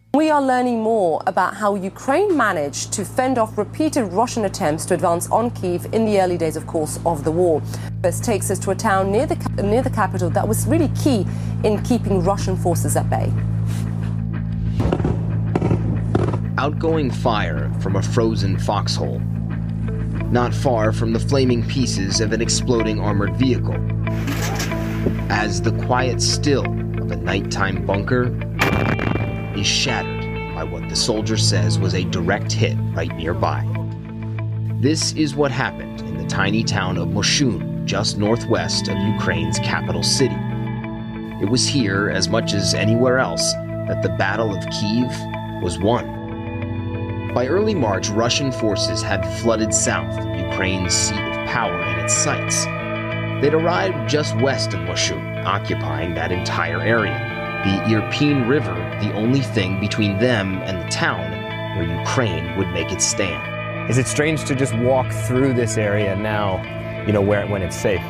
We are learning more about how Ukraine managed to fend off repeated Russian attempts to advance on Kyiv in the early days, of course, of the war. This takes us to a town near the capital that was really key in keeping Russian forces at bay. Outgoing fire from a frozen foxhole, not far from the flaming pieces of an exploding armored vehicle. As the quiet still of a nighttime bunker is shattered by what the soldier says was a direct hit right nearby. This is what happened in the tiny town of Moshun, just northwest of Ukraine's capital city. It was here, as much as anywhere else, that the Battle of Kyiv was won. By early March, Russian forces had flooded south, Ukraine's seat of power and its sights. They'd arrived just west of Moshun, occupying that entire area. The Irpin River, the only thing between them and the town where Ukraine would make its stand. Is it strange to just walk through this area now, when it's safe?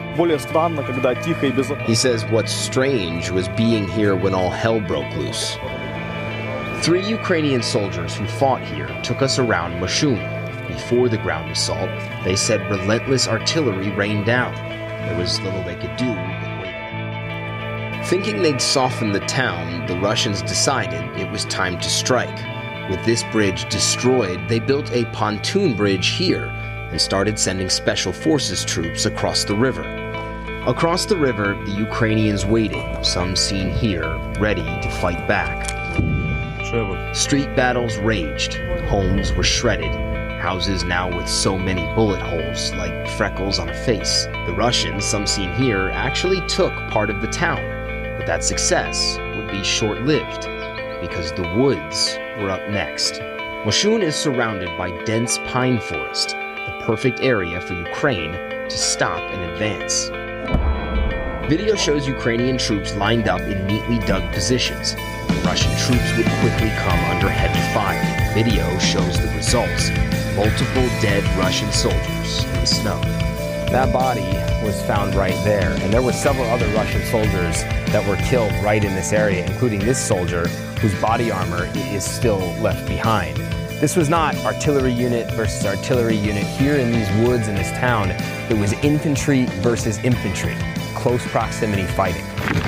He says what's strange was being here when all hell broke loose. 3 Ukrainian soldiers who fought here took us around Moshun. Before the ground assault, they said relentless artillery rained down. There was little they could do. Thinking they'd soften the town, the Russians decided it was time to strike. With this bridge destroyed, they built a pontoon bridge here and started sending special forces troops across the river. Across the river, the Ukrainians waited, some seen here, ready to fight back. Street battles raged, homes were shredded, houses now with so many bullet holes, like freckles on a face. The Russians, some seen here, actually took part of the town. But that success would be short-lived, because the woods were up next. Moshun is surrounded by dense pine forest, the perfect area for Ukraine to stop and advance. Video shows Ukrainian troops lined up in neatly dug positions. Russian troops would quickly come under heavy fire. Video shows the results: multiple dead Russian soldiers in the snow. That body was found right there, and there were several other Russian soldiers that were killed right in this area, including this soldier whose body armor is still left behind. This was not artillery unit versus artillery unit. Here in these woods in this town, it was infantry versus infantry, close proximity fighting.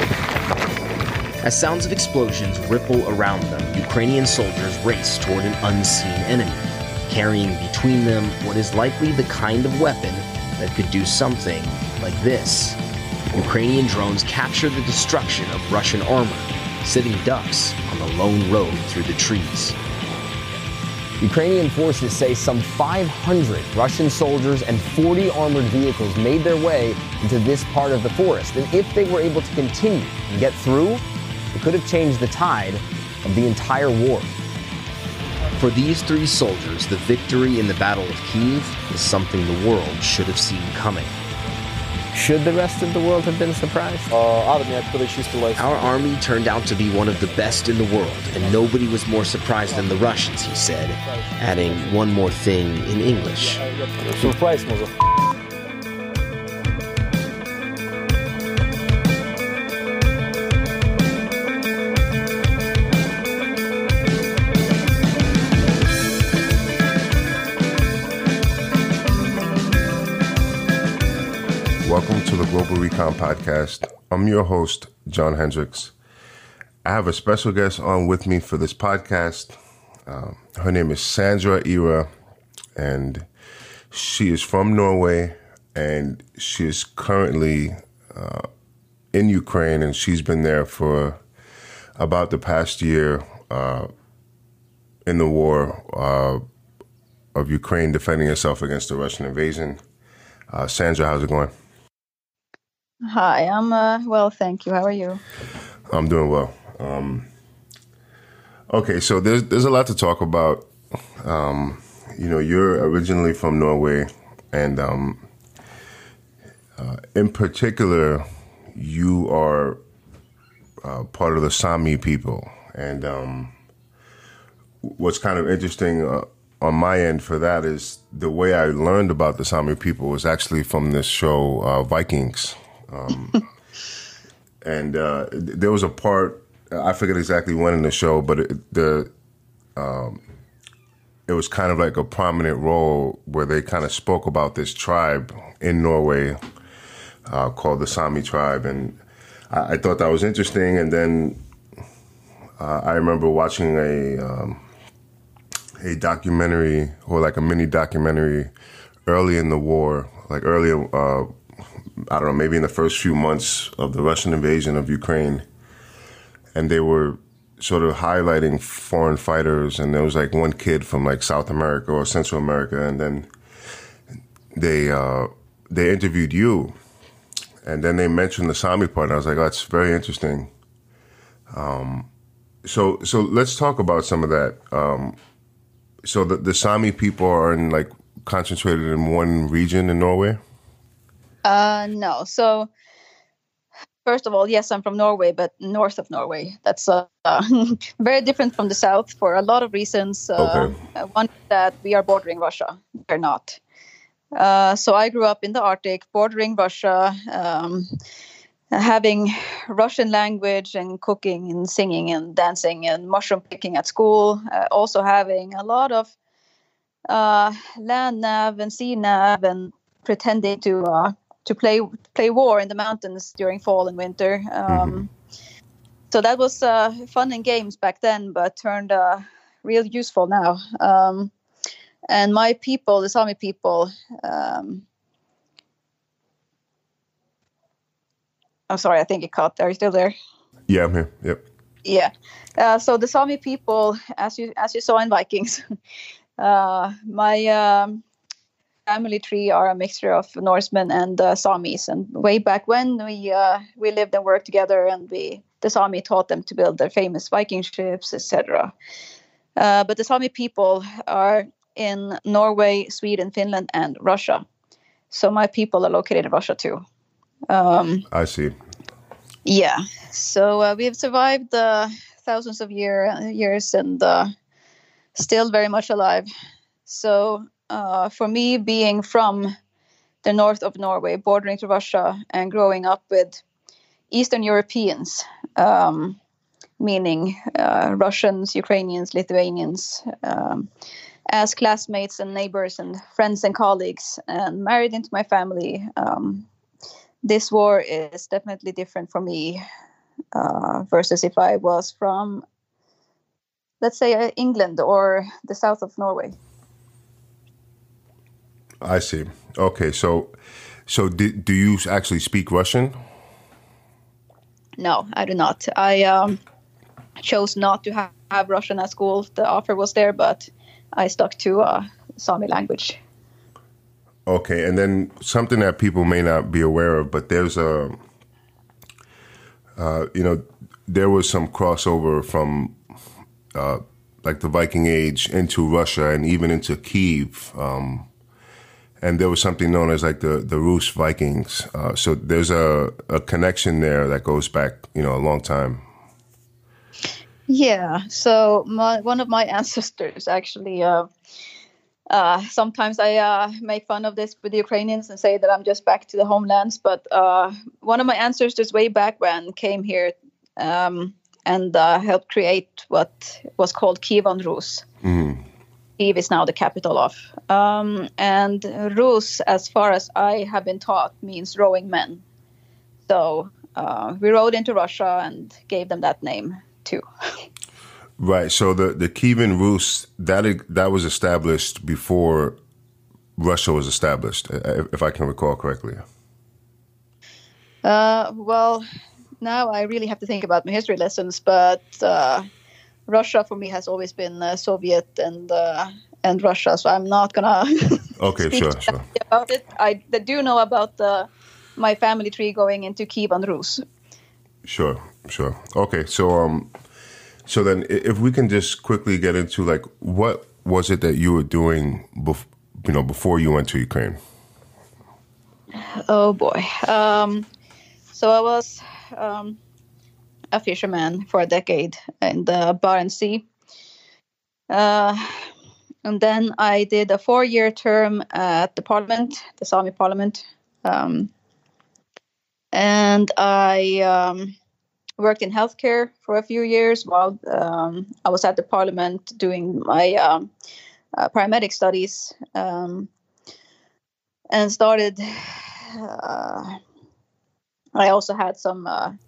As sounds of explosions ripple around them, Ukrainian soldiers race toward an unseen enemy, carrying between them what is likely the kind of weapon that could do something like this. Ukrainian drones capture the destruction of Russian armor, sitting ducks on the lone road through the trees. Ukrainian forces say some 500 Russian soldiers and 40 armored vehicles made their way into this part of the forest. And if they were able to continue and get through, it could have changed the tide of the entire war. For these 3 soldiers, the victory in the Battle of Kyiv is something the world should have seen coming. Should the rest of the world have been surprised? Our army turned out to be one of the best in the world, and nobody was more surprised than the Russians, he said, adding one more thing in English. Surprise, motherfucker. Welcome to the Global Recon Podcast. I'm your host, John Hendricks. I have a special guest on with me for this podcast. Her name is Sandra Ira, and she is from Norway, and she is currently in Ukraine, and she's been there for about the past year in the war of Ukraine defending itself against the Russian invasion. Sandra, how's it going? Hi, I'm well, thank you. How are you? I'm doing well. Okay, so there's a lot to talk about. You're originally from Norway, and in particular, you are part of the Sami people. And what's kind of interesting on my end for that is the way I learned about the Sami people was actually from this show, Vikings. And there was a part, I forget exactly when in the show, but it was kind of like a prominent role where they kind of spoke about this tribe in Norway called the Sami tribe. And I thought that was interesting. And then I remember watching a documentary, or like a mini documentary early in the war, like early, I don't know, maybe in the first few months of the Russian invasion of Ukraine. And they were sort of highlighting foreign fighters, and there was like one kid from like South America or Central America, and then they interviewed you, and then they mentioned the Sami part, and I was like, oh, that's very interesting. So let's talk about some of that. So the Sami people are like concentrated in one region in Norway? No. So first of all, yes, I'm from Norway, but north of Norway. That's very different from the south for a lot of reasons. Okay. One is that we are bordering Russia. They're not. So I grew up in the Arctic, bordering Russia, having Russian language and cooking and singing and dancing and mushroom picking at school. Also having a lot of land nav and sea nav and pretending to play war in the mountains during fall and winter. So that was fun and games back then, but turned real useful now. And my people, the Sami people, I'm sorry, I think it cut. Are you still there? Yeah, I'm here. Yep. Yeah. So the Sami people, as you saw in Vikings, my family tree are a mixture of Norsemen and Samis. And way back when we lived and worked together, and the Sami taught them to build their famous Viking ships, etc. But the Sami people are in Norway, Sweden, Finland, and Russia. So my people are located in Russia too. I see. Yeah. So we've survived thousands of years and still very much alive. So for me, being from the north of Norway, bordering to Russia, and growing up with Eastern Europeans, meaning Russians, Ukrainians, Lithuanians, as classmates and neighbors and friends and colleagues, and married into my family, this war is definitely different for me versus if I was from, let's say, England or the south of Norway. I see. Okay, so do you actually speak Russian? No, I do not. I chose not to have Russian at school. The offer was there, but I stuck to Sami language. Okay, and then something that people may not be aware of, but there's there was some crossover from like the Viking Age into Russia and even into Kyiv. And there was something known as like the Rus Vikings. So there's a connection there that goes back, a long time. Yeah. So one of my ancestors actually, sometimes I make fun of this with the Ukrainians and say that I'm just back to the homelands. But one of my ancestors way back when came here and helped create what was called Kievan Rus. Mm-hmm. Kyiv is now the capital of. And Rus, as far as I have been taught, means rowing men. So we rowed into Russia and gave them that name too. Right. So the Kievan Rus, that was established before Russia was established, if I can recall correctly. Well, now I really have to think about my history lessons, but Russia for me has always been Soviet and Russia, so I'm not gonna speak sure. about it. I do know about my family tree going into Kievan Rus. Sure. Okay, so then if we can just quickly get into like what was it that you were doing before you went to Ukraine? Oh boy. So I was a fisherman for a decade in the Barents Sea. And then I did a 4-year term at the parliament, the Sami parliament. And I worked in healthcare for a few years while I was at the parliament doing my paramedic studies, and started. I also had some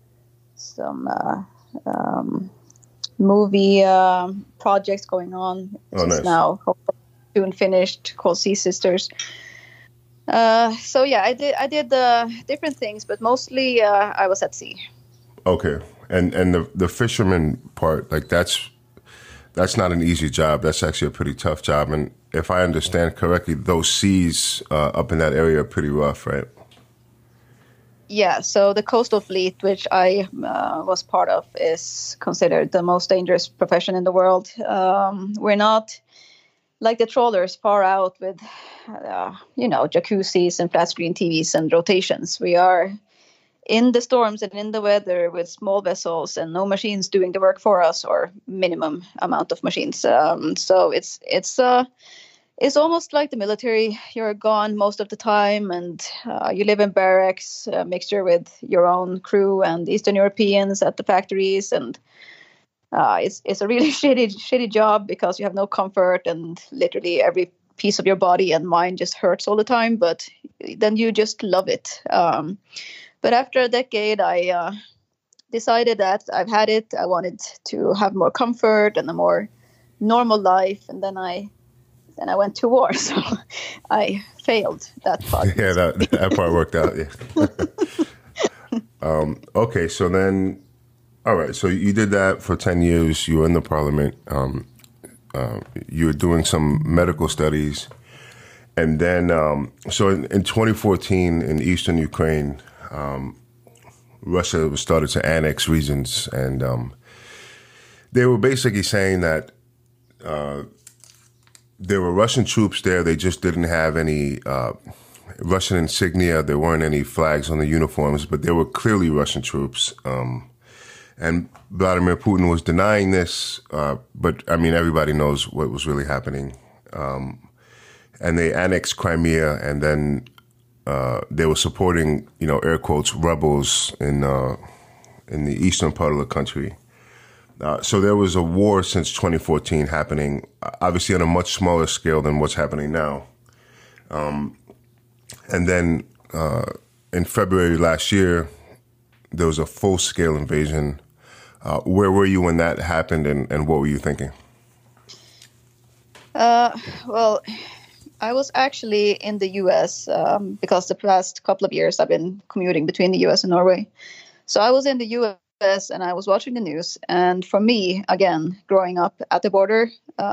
movie projects going on, which is now soon finished, called Sea Sisters. So yeah, I did different things, but mostly I was at sea. Okay, and the fisherman part, like that's not an easy job. That's actually a pretty tough job. And if I understand correctly, those seas up in that area are pretty rough, right? Yeah, so the coastal fleet, which I was part of, is considered the most dangerous profession in the world. We're not like the trawlers far out with, jacuzzis and flat screen TVs and rotations. We are in the storms and in the weather with small vessels and no machines doing the work for us, or minimum amount of machines. So it's almost like the military. You're gone most of the time, and you live in barracks, a mixture with your own crew and Eastern Europeans at the factories. And it's a really shitty job because you have no comfort, and literally every piece of your body and mind just hurts all the time. But then you just love it. But after a decade, I decided that I've had it. I wanted to have more comfort and a more normal life, and then I went to war, so I failed that part. Yeah, that part worked out. Yeah. Okay, so then, all right. So you did that for 10 years. You were in the parliament. You were doing some medical studies, and then so in 2014 in eastern Ukraine, Russia started to annex regions, and they were basically saying that. There were Russian troops there. They just didn't have any Russian insignia. There weren't any flags on the uniforms, but there were clearly Russian troops. And Vladimir Putin was denying this, but I mean, everybody knows what was really happening. And they annexed Crimea, and then they were supporting, air quotes, rebels in the eastern part of the country. So there was a war since 2014 happening, obviously on a much smaller scale than what's happening now. And then in February last year, there was a full-scale invasion. Where were you when that happened, and what were you thinking? Well, I was actually in the U.S. Because the past couple of years I've been commuting between the U.S. and Norway. So I was in the U.S. and I was watching the news. And for me, again, growing up at the border,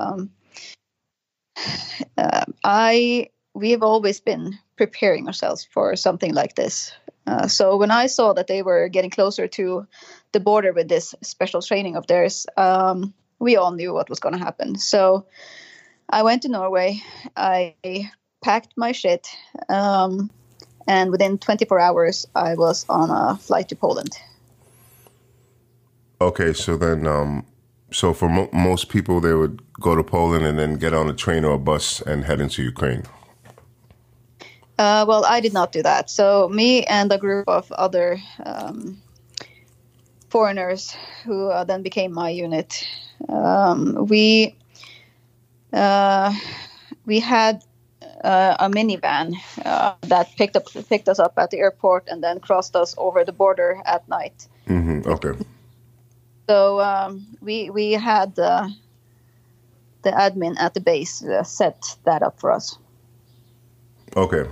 we have always been preparing ourselves for something like this. So when I saw that they were getting closer to the border with this special training of theirs, we all knew what was going to happen. So I went to Norway. I packed my shit. And within 24 hours, I was on a flight to Poland. Okay, so then, so for most people, they would go to Poland and then get on a train or a bus and head into Ukraine. Well, I did not do that. So me and a group of other foreigners who then became my unit, we had a minivan that picked us up at the airport and then crossed us over the border at night. Mm-hmm. Okay. So we had the admin at the base set that up for us. Okay.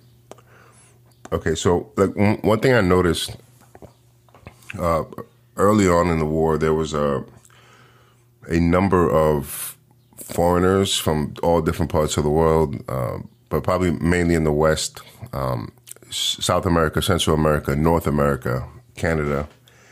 So like one thing I noticed early on in the war, there was a number of foreigners from all different parts of the world, but probably mainly in the West, South America, Central America, North America, Canada.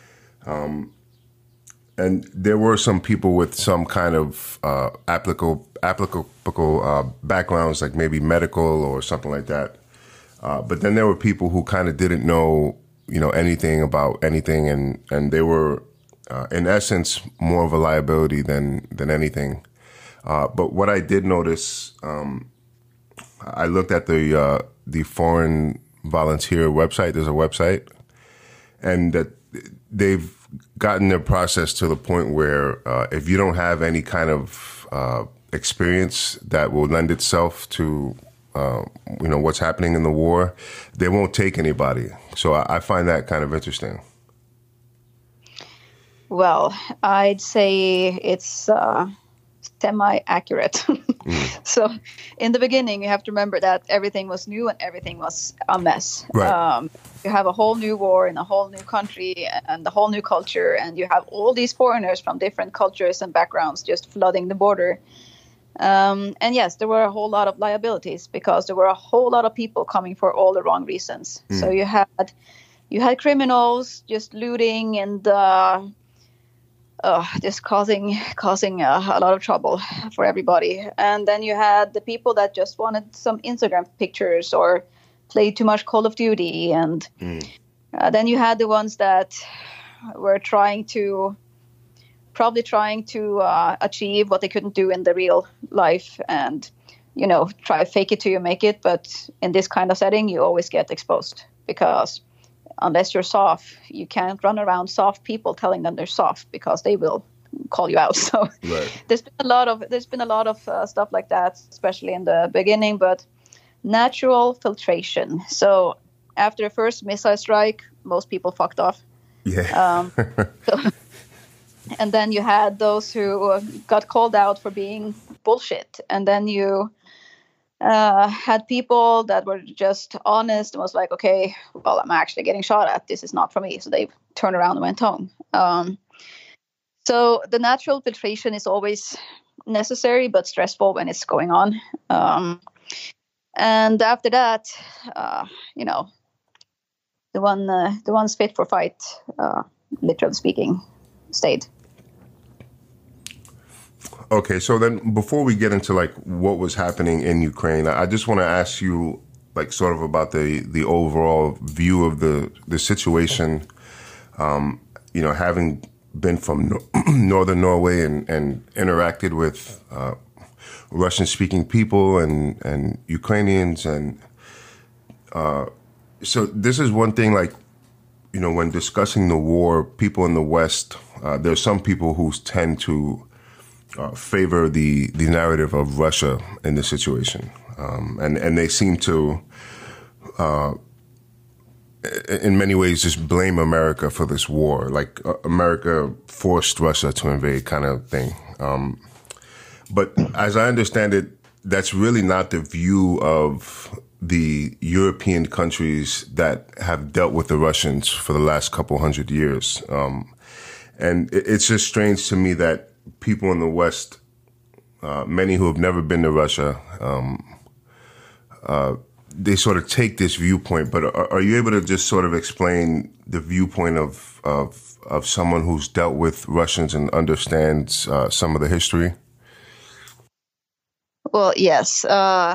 And there were some people with some kind of applicable backgrounds, like maybe medical or something like that. But then there were people who kind of didn't know, anything about anything, and they were, in essence, more of a liability than anything. But what I did notice, I looked at the Foreign Volunteer website. There's a website, and that they've gotten the process to the point where if you don't have any kind of experience that will lend itself to what's happening in the war, they won't take anybody. So I find that kind of interesting. Well, I'd say it's semi-accurate. So in the beginning, you have to remember that everything was new and everything was a mess. Right. You have a whole new war in a whole new country and a whole new culture, and you have all these foreigners from different cultures and backgrounds just flooding the border. And yes, there were a whole lot of liabilities because there were a whole lot of people coming for all the wrong reasons. So you had criminals just looting and just causing a lot of trouble for everybody. And then you had the people that just wanted some Instagram pictures or played too much Call of Duty. And then you had the ones that were trying to achieve what they couldn't do in the real life and, try to fake it till you make it. But in this kind of setting, you always get exposed because unless you're soft, you can't run around soft people telling them they're soft because they will call you out. So right. there's been a lot of stuff like that, especially in the beginning. But natural filtration. So after the first missile strike, most people fucked off. Yeah. And then you had those who got called out for being bullshit, and then you had people that were just honest and was like, okay, well, I'm actually getting shot at. This is not for me. So they turned around and went home. So the natural filtration is always necessary, but stressful when it's going on. And after that, the ones fit for fight, literally speaking, stayed. Okay, so then before we get into like what was happening in Ukraine, I just want to ask you like sort of about the overall view of the situation. Having been from northern Norway and interacted with Russian-speaking people and Ukrainians, and so this is one thing. Like, when discussing the war, people in the West, there's some people who tend to favor the narrative of Russia in this situation. And they seem to, in many ways, just blame America for this war. Like America forced Russia to invade kind of thing. But as I understand it, that's really not the view of the European countries that have dealt with the Russians for the last couple hundred years. And it's just strange to me that people in the West, many who have never been to Russia, they sort of take this viewpoint. But are you able to just sort of explain the viewpoint of someone who's dealt with Russians and understands some of the history? Well, yes.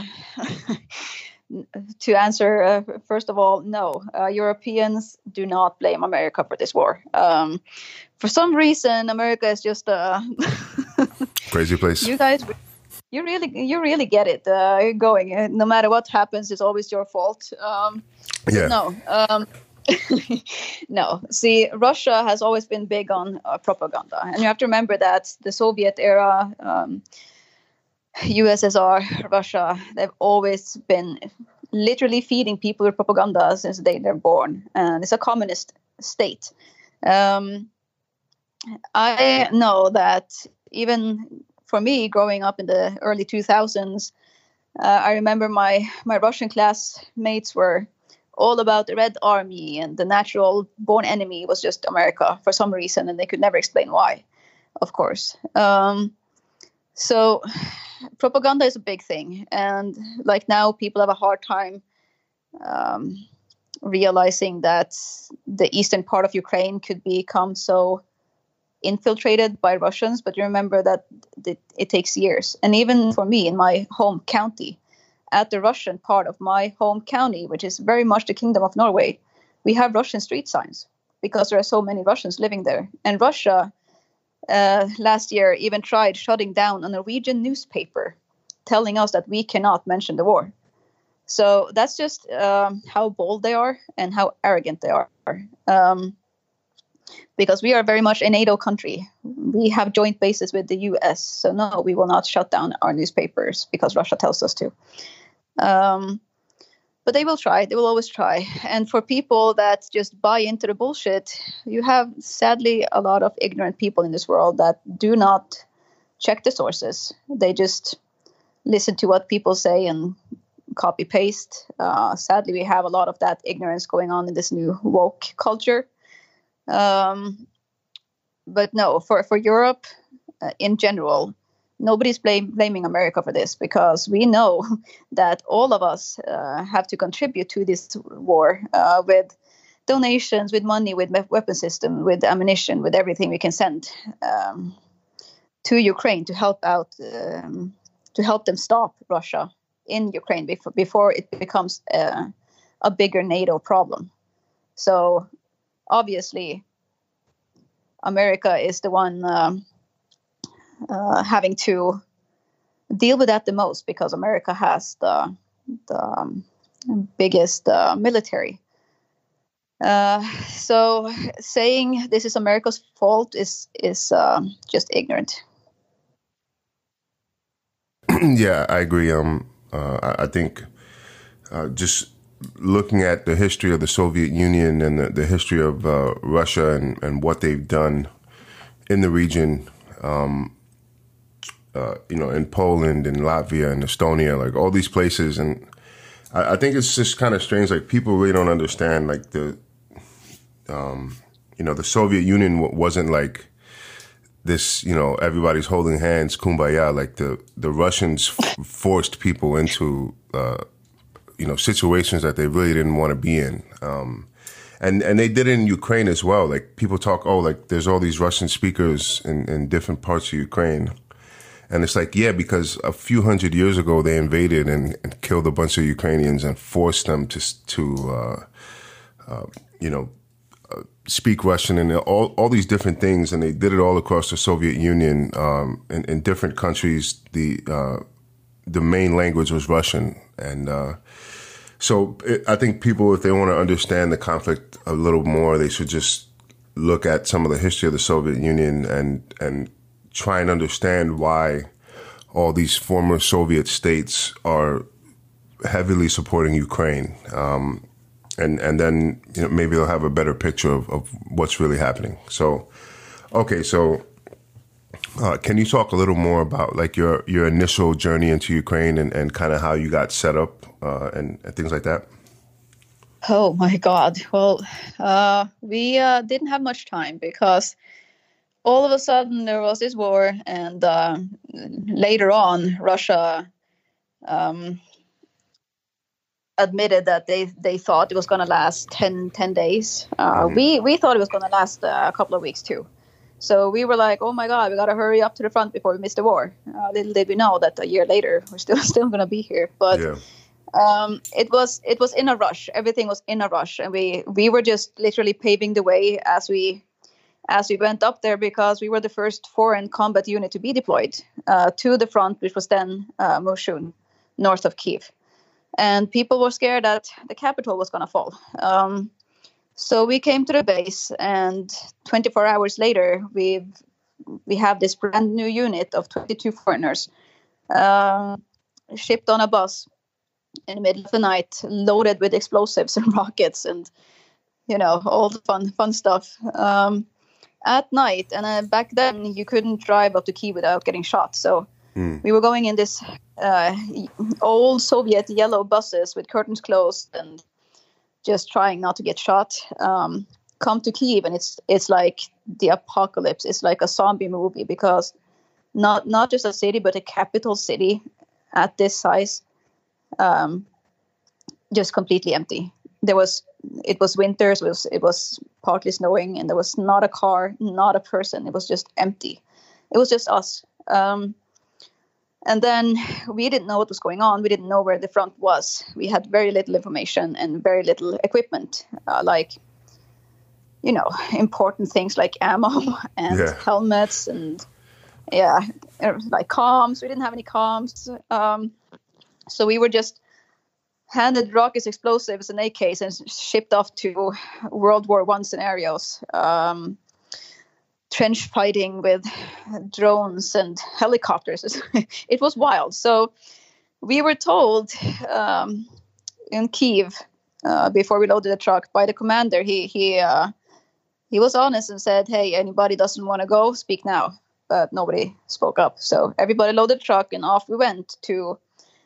To answer, first of all, no. Europeans do not blame America for this war. For some reason, America is just a crazy place. You guys, you really get it going. No matter what happens, it's always your fault. Yeah. No. No. See, Russia has always been big on propaganda, and you have to remember that the Soviet era. USSR, Russia, they've always been literally feeding people with propaganda since they're born. And it's a communist state. I know that even for me, growing up in the early 2000s, I remember my Russian classmates were all about the Red Army, and the natural born enemy was just America for some reason, and they could never explain why, of course. So propaganda is a big thing. And like now people have a hard time realizing that the eastern part of Ukraine could become so infiltrated by Russians. But you remember that it takes years. And even for me in my home county, at the Russian part of my home county, which is very much the Kingdom of Norway, we have Russian street signs because there are so many Russians living there. And Russia last year even tried shutting down a Norwegian newspaper, telling us that we cannot mention the war. So that's just how bold they are and how arrogant they are. because we are very much a NATO country. We have joint bases with the US. So no, we will not shut down our newspapers because Russia tells us to. But they will try. They will always try. And for people that just buy into the bullshit, you have sadly a lot of ignorant people in this world that do not check the sources. They just listen to what people say and copy paste. Sadly, we have a lot of that ignorance going on in this new woke culture. But no, for Europe in general, nobody's blaming America for this, because we know that all of us have to contribute to this war with donations, with money, with weapon system, with ammunition, with everything we can send to Ukraine to help out, to help them stop Russia in Ukraine before it becomes a bigger NATO problem. So obviously, America is the one having to deal with that the most, because America has the biggest military. So saying this is America's fault is just ignorant. Yeah, I agree. I think just looking at the history of the Soviet Union and the history of Russia and what they've done in the region, in Poland and Latvia and Estonia, like all these places. And I think it's just kind of strange. Like, people really don't understand, like, the Soviet Union wasn't like this, everybody's holding hands, kumbaya. Like, the Russians forced people into, situations that they really didn't want to be in. And they did it in Ukraine as well. Like, people talk, there's all these Russian speakers in different parts of Ukraine. And it's like, yeah, because a few hundred years ago, they invaded and killed a bunch of Ukrainians and forced them to speak Russian and all these different things. And they did it all across the Soviet Union. In different countries, the main language was Russian. And I think people, if they want to understand the conflict a little more, they should just look at some of the history of the Soviet Union and try and understand why all these former Soviet states are heavily supporting Ukraine. And then maybe they'll have a better picture of what's really happening. So, okay, can you talk a little more about, like, your initial journey into Ukraine and kind of how you got set up and things like that? Oh my God. Well, we didn't have much time, because all of a sudden there was this war, and later on Russia admitted that they thought it was going to last 10 days. We thought it was going to last a couple of weeks too. So we were like, oh my God, we got to hurry up to the front before we miss the war. Little did we know that a year later we're still going to be here. But yeah. It was in a rush. Everything was in a rush, and we were just literally paving the way as we went up there, because we were the first foreign combat unit to be deployed to the front, which was then Moshun, north of Kyiv. And people were scared that the capital was going to fall. So we came to the base, and 24 hours later, we have this brand new unit of 22 foreigners shipped on a bus in the middle of the night, loaded with explosives and rockets and, all the fun stuff. At night, and back then you couldn't drive up to Kyiv without getting shot. So we were going in this old Soviet yellow buses with curtains closed and just trying not to get shot. Come to Kyiv, and it's like the apocalypse. It's like a zombie movie, because not just a city, but a capital city at this size, just completely empty. It was winter, so it was partly snowing, and there was not a car, not a person. It was just empty. It was just us. And then we didn't know what was going on. We didn't know where the front was. We had very little information and very little equipment, important things like ammo and helmets and, like comms. We didn't have any comms. So we were just handed rockets, explosives, and AKs and shipped off to World War I scenarios. Trench fighting with drones and helicopters. It was wild. So we were told in Kyiv before we loaded the truck by the commander. He was honest and said, "Hey, anybody doesn't want to go, speak now." But nobody spoke up. So everybody loaded the truck and off we went to.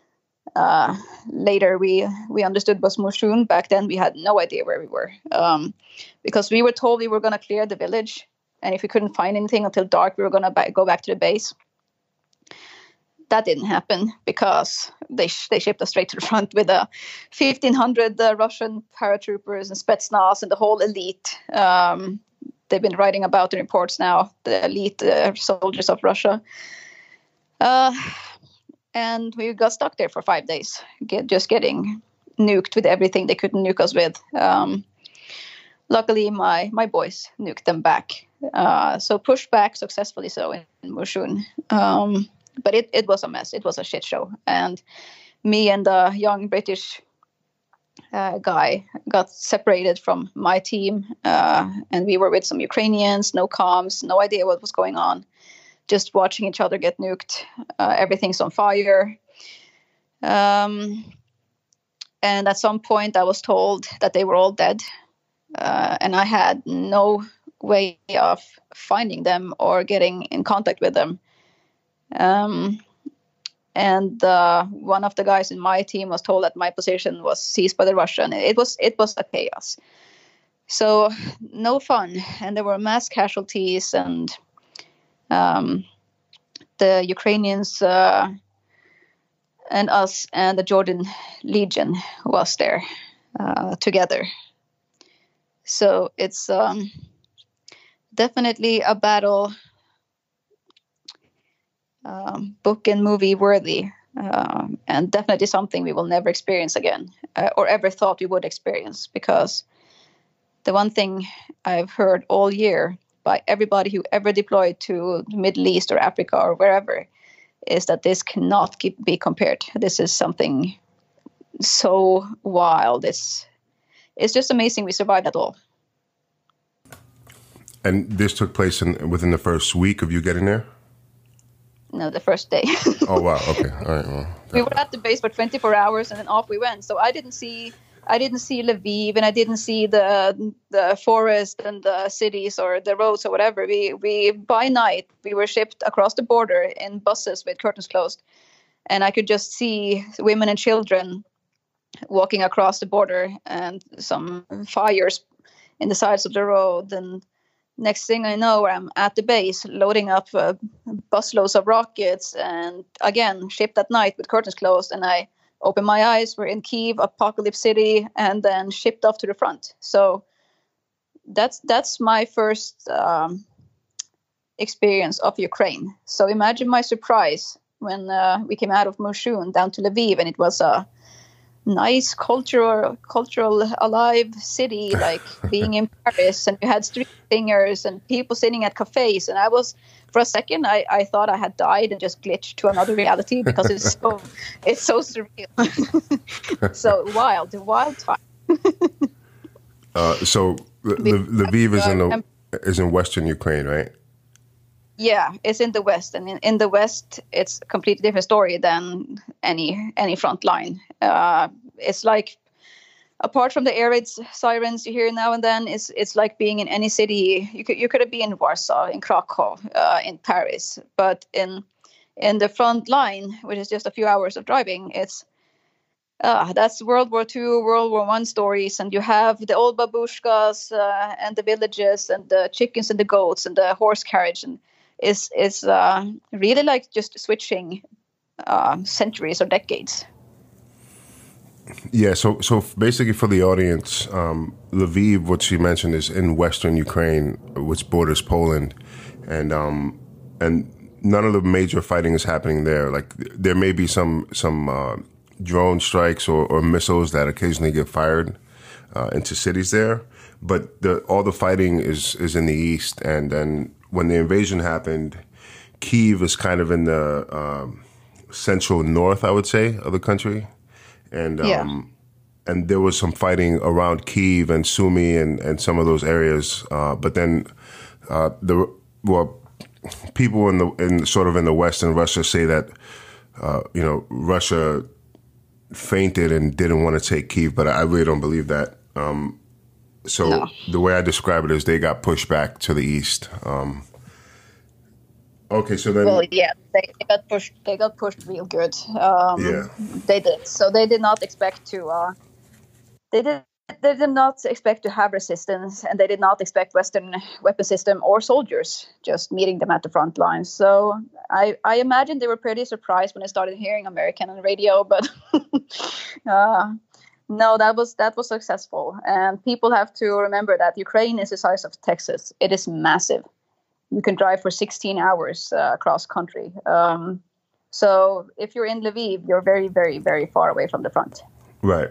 Later we understood was Moshun. Back then we had no idea where we were because we were told we were going to clear the village. And if we couldn't find anything until dark, we were going to go back to the base. That didn't happen because they shipped us straight to the front with 1,500 Russian paratroopers and Spetsnaz and the whole elite. They've been writing about in reports now, the elite soldiers of Russia. And we got stuck there for 5 days, just getting nuked with everything they couldn't nuke us with. Luckily, my boys nuked them back. So pushed back successfully so in Moshun. But it was a mess. It was a shit show. And me and the young British guy got separated from my team. And we were with some Ukrainians, no comms, no idea what was going on. Just watching each other get nuked. Everything's on fire. And at some point I was told that they were all dead. And I had no way of finding them or getting in contact with them. And one of the guys in my team was told that my position was seized by the Russian. It was a chaos. So no fun. And there were mass casualties, and the Ukrainians and us and the Jordan Legion was there together. So it's definitely a battle, book and movie worthy, and definitely something we will never experience again, or ever thought we would experience. Because the one thing I've heard all year by everybody who ever deployed to the Middle East or Africa or wherever is that this cannot be compared. This is something so wild. It's just amazing we survived at all. And this took place within the first week of you getting there? No, the first day. Oh, wow. Okay. All right. Well, we were at the base for 24 hours and then off we went. So I didn't see Lviv, and I didn't see the forest and the cities or the roads or whatever. We by night we were shipped across the border in buses with curtains closed, and I could just see women and children walking across the border and some fires in the sides of the road. And next thing I know, I'm at the base loading up busloads of rockets, and again shipped at night with curtains closed. And I opened my eyes, we're in Kyiv, Apocalypse City, and then shipped off to the front. So that's my first experience of Ukraine. So imagine my surprise when we came out of Moshun down to Lviv, and it was a nice cultural alive city, like being in Paris, and you had street singers and people sitting at cafes. And I was, for a second, I thought I had died and just glitched to another reality because it's so surreal. So wild time. So Lviv is in Western Ukraine, right? Yeah, it's in the West, and in the West, it's a completely different story than any front line. It's like, apart from the air raid sirens you hear now and then, it's like being in any city. You could be in Warsaw, in Krakow, in Paris, but in the front line, which is just a few hours of driving, it's that's World War II, World War I stories, and you have the old babushkas and the villages and the chickens and the goats and the horse carriage, and is really like just switching centuries or decades. Yeah, so basically for the audience, Lviv, what she mentioned, is in Western Ukraine, which borders Poland, and none of the major fighting is happening there. Like there may be some drone strikes or missiles that occasionally get fired into cities there, but all the fighting is in the east. And then when the invasion happened, Kyiv is kind of in the central north, I would say, of the country. and and there was some fighting around Kyiv and Sumy and some of those areas. But then people in the West in Russia say that Russia fainted and didn't want to take Kyiv, but I really don't believe that. So the way I describe it is they got pushed back to the east. Okay, so then. Well, yeah, they got pushed. They got pushed real good. They did. So they did not expect to. They did not expect to have resistance, and they did not expect Western weapon system or soldiers just meeting them at the front lines. So I imagine they were pretty surprised when they started hearing American on the radio, but no, that was successful. And people have to remember that Ukraine is the size of Texas. It is massive. You can drive for 16 hours across country. So if you're in Lviv, you're very, very, very far away from the front. Right.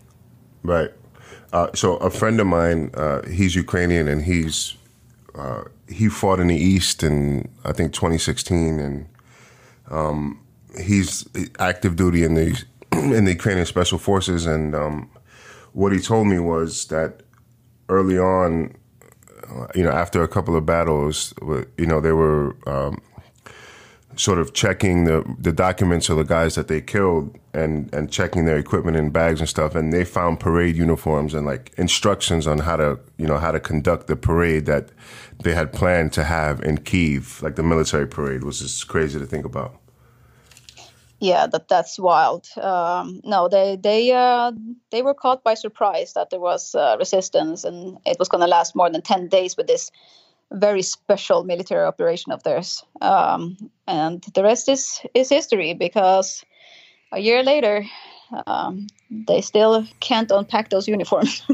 So a friend of mine, he's Ukrainian, and he fought in the East in, I think, 2016, and he's active duty in the Ukrainian Special Forces. And what he told me was that early on, after a couple of battles, they were sort of checking the documents of the guys that they killed and checking their equipment in bags and stuff, and they found parade uniforms and like instructions on how to conduct the parade that they had planned to have in Kyiv, like the military parade, was just crazy to think about. Yeah, that's wild. No, they were caught by surprise that there was resistance, and it was going to last more than 10 days with this very special military operation of theirs. And the rest is history, because a year later, they still can't unpack those uniforms.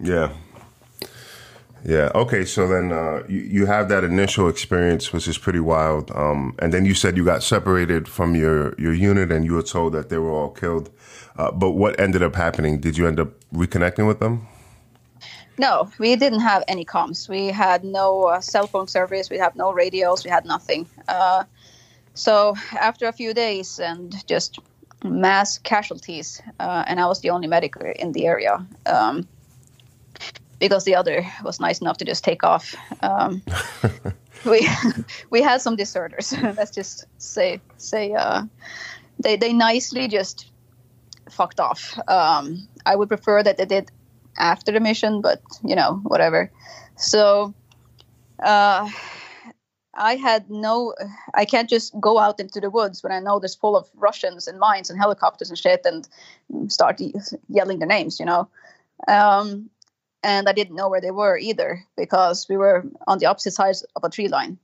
Yeah. Okay. So then you have that initial experience, which is pretty wild. And then you said you got separated from your unit, and you were told that they were all killed. But what ended up happening? Did you end up reconnecting with them? No, we didn't have any comms. We had no cell phone service. We had no radios. We had nothing. So after a few days and just mass casualties, and I was the only medic in the area, because the other was nice enough to just take off. We had some deserters. Let's just say they nicely just fucked off. I would prefer that they did after the mission, but whatever. So I can't just go out into the woods when I know there's full of Russians and mines and helicopters and shit and start yelling their names, and I didn't know where they were either, because we were on the opposite sides of a tree line.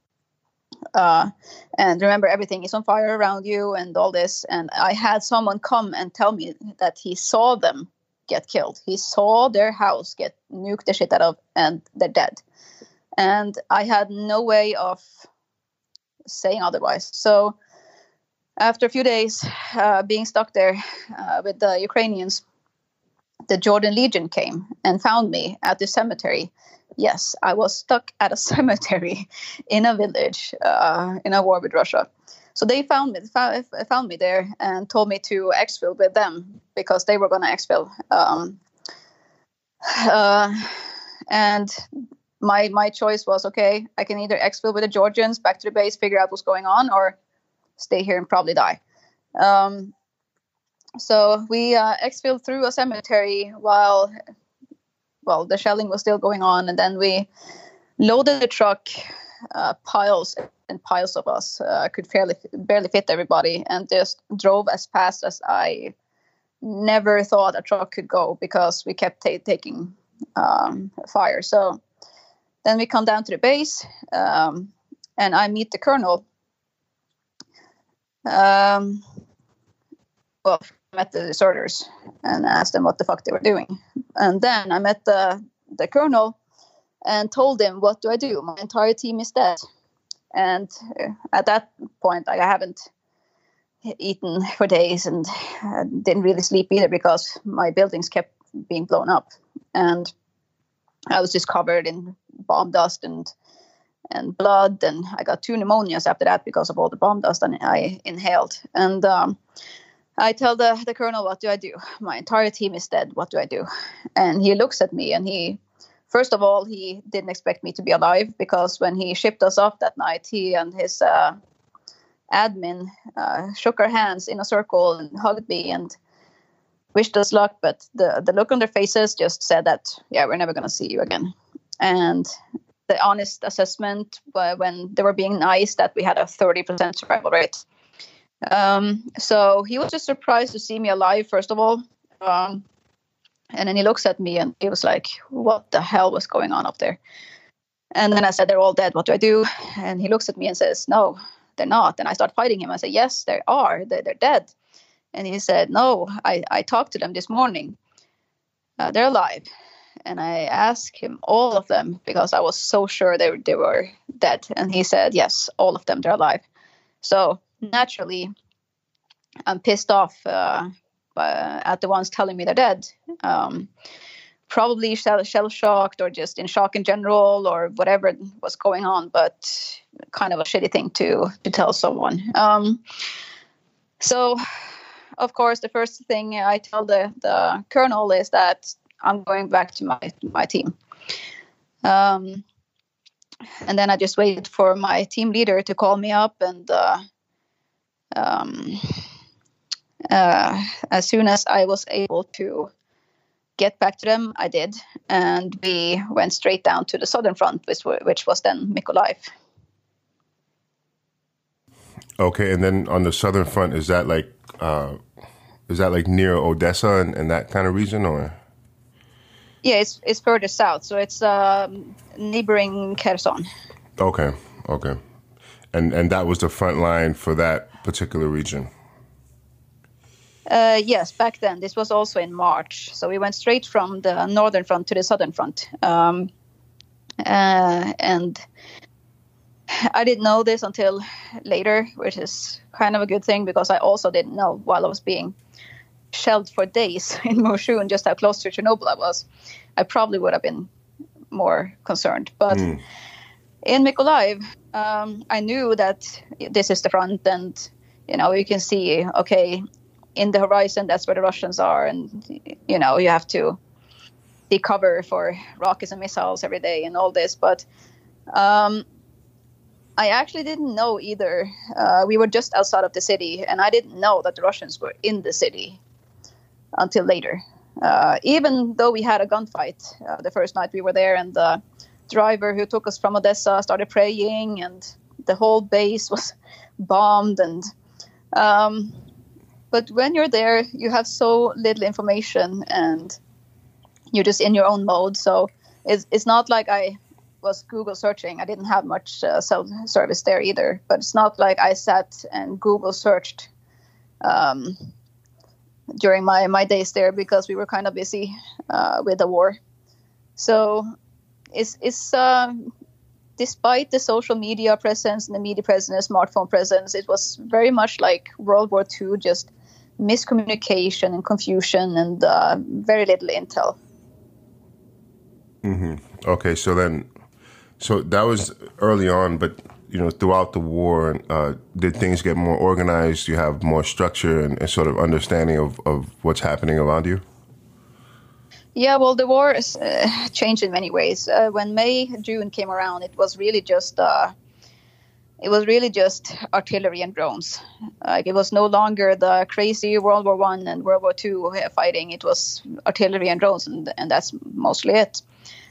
And remember, everything is on fire around you and all this. And I had someone come and tell me that he saw them get killed. He saw their house get nuked the shit out of, and they're dead. And I had no way of saying otherwise. So after a few days being stuck there with the Ukrainians, the Jordan Legion came and found me at the cemetery. Yes, I was stuck at a cemetery in a village in a war with Russia. So they found me there and told me to exfil with them, because they were going to exfil. And my choice was, okay, I can either exfil with the Georgians, back to the base, figure out what's going on, or stay here and probably die. So we exfilled through a cemetery while the shelling was still going on, and then we loaded the truck, piles and piles of us, could barely fit everybody, and just drove as fast as I never thought a truck could go, because we kept taking fire. So then we come down to the base, and I meet the colonel. I met the deserters and asked them what the fuck they were doing. And then I met the colonel and told him, what do I do? My entire team is dead. And at that point, I haven't eaten for days and didn't really sleep either, because my buildings kept being blown up. And I was just covered in bomb dust and blood. And I got 2 pneumonias after that because of all the bomb dust I inhaled. And I tell the colonel, what do I do? My entire team is dead. What do I do? And he looks at me, and first of all, he didn't expect me to be alive, because when he shipped us off that night, he and his admin shook our hands in a circle and hugged me and wished us luck. But the look on their faces just said that, yeah, we're never going to see you again. And the honest assessment, when they were being nice, that we had a 30% survival rate. So he was just surprised to see me alive, first of all. And then he looks at me and he was like, what the hell was going on up there? And then I said, they're all dead. What do I do? And he looks at me and says, no, they're not. And I start fighting him. I say, yes, they are. They're dead. And he said, no, I talked to them this morning. They're alive. And I asked him all of them, because I was so sure they were dead. And he said, yes, all of them, they're alive. So naturally, I'm pissed off at the ones telling me they're dead. Probably shell-shocked, or just in shock in general, or whatever was going on, but kind of a shitty thing to tell someone. So, of course, the first thing I tell the colonel is that I'm going back to my team. And then I just waited for my team leader to call me up, and as soon as I was able to get back to them, I did. And we went straight down to the southern front, which was then Mykolaiv. Okay, and then on the southern front, is that like near Odessa and that kind of region, or? Yeah, it's further south, so it's neighboring Kherson. Okay. And that was the front line for that particular region? Yes, back then. This was also in March. So we went straight from the northern front to the southern front. And I didn't know this until later, which is kind of a good thing, because I also didn't know, while I was being shelled for days in Moshun, just how close to Chernobyl I was. I probably would have been more concerned. But in Mykolaiv, I knew that this is the front, and, you can see, okay, in the horizon, that's where the Russians are. And, you have to be cover for rockets and missiles every day and all this. But I actually didn't know either. We were just outside of the city, and I didn't know that the Russians were in the city until later. Even though we had a gunfight the first night we were there, and the driver who took us from Odessa started praying, and the whole base was bombed. And but when you're there, you have so little information, and you're just in your own mode. So it's not like I was Google searching. I didn't have much self-service there either. But it's not like I sat and Google searched during my days there, because we were kind of busy with the war. So it's despite the social media presence and the media presence, smartphone presence, it was very much like World War II, just miscommunication and confusion, and very little intel. Mm-hmm. Okay, so that was early on, but throughout the war, did things get more organized? You have more structure and sort of understanding of what's happening around you? Yeah, well, the war is changed in many ways. When June came around, it was really just artillery and drones. Like, it was no longer the crazy World War I and World War II fighting. It was artillery and drones, and that's mostly it.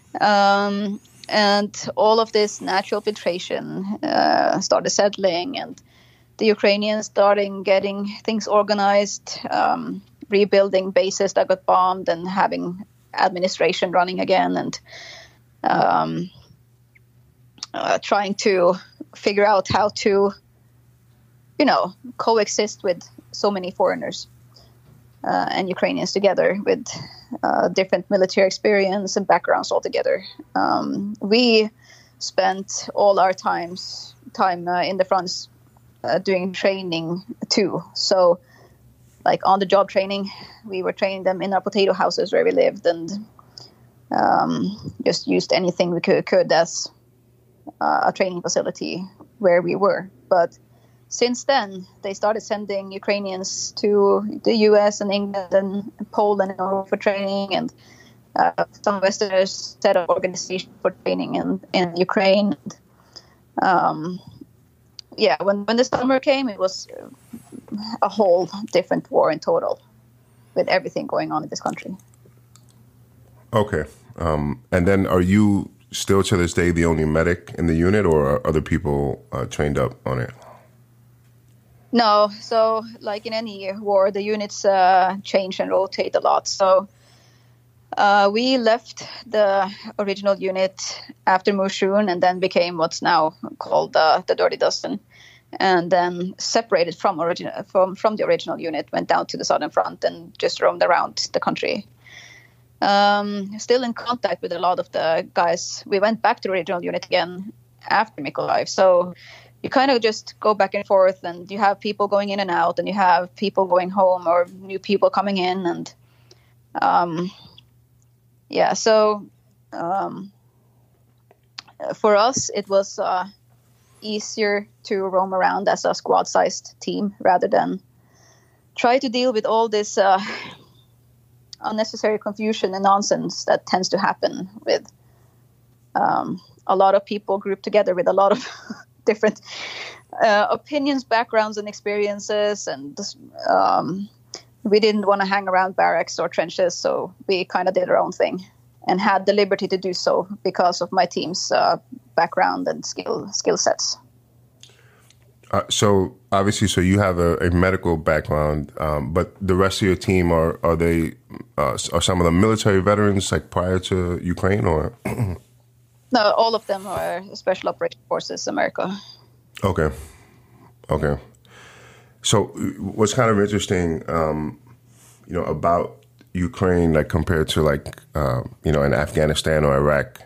And all of this natural filtration started settling, and the Ukrainians starting getting things organized, rebuilding bases that got bombed, and having administration running again, and trying to figure out how to, coexist with so many foreigners and Ukrainians together, with different military experience and backgrounds altogether. We spent all our time in the fronts doing training too. So, like, on the job training, we were training them in our potato houses where we lived, and just used anything we could as a training facility where we were. But since then, they started sending Ukrainians to the US and England and Poland for training, and some Westerners set up organizations for training in Ukraine. When the summer came, it was a whole different war in total, with everything going on in this country. Okay. And then are you still to this day the only medic in the unit, or are other people trained up on it? No. So like in any war, the units change and rotate a lot. So we left the original unit after Moshun and then became what's now called the Dirty Dozen, and then separated from the original unit, went down to the Southern Front and just roamed around the country. Still in contact with a lot of the guys. We went back to the original unit again after Mykolaiv. So you kind of just go back and forth, and you have people going in and out, and you have people going home or new people coming in. And for us, it was easier to roam around as a squad-sized team rather than try to deal with all this unnecessary confusion and nonsense that tends to happen with a lot of people grouped together with a lot of different opinions, backgrounds, and experiences. And we didn't want to hang around barracks or trenches, so we kind of did our own thing and had the liberty to do so because of my team's background and skill sets. So obviously, you have a medical background, but the rest of your team are some of the military veterans, like prior to Ukraine, or? No, all of them are Special Operations Forces America. Okay. So what's kind of interesting, about Ukraine, like compared to in Afghanistan or Iraq,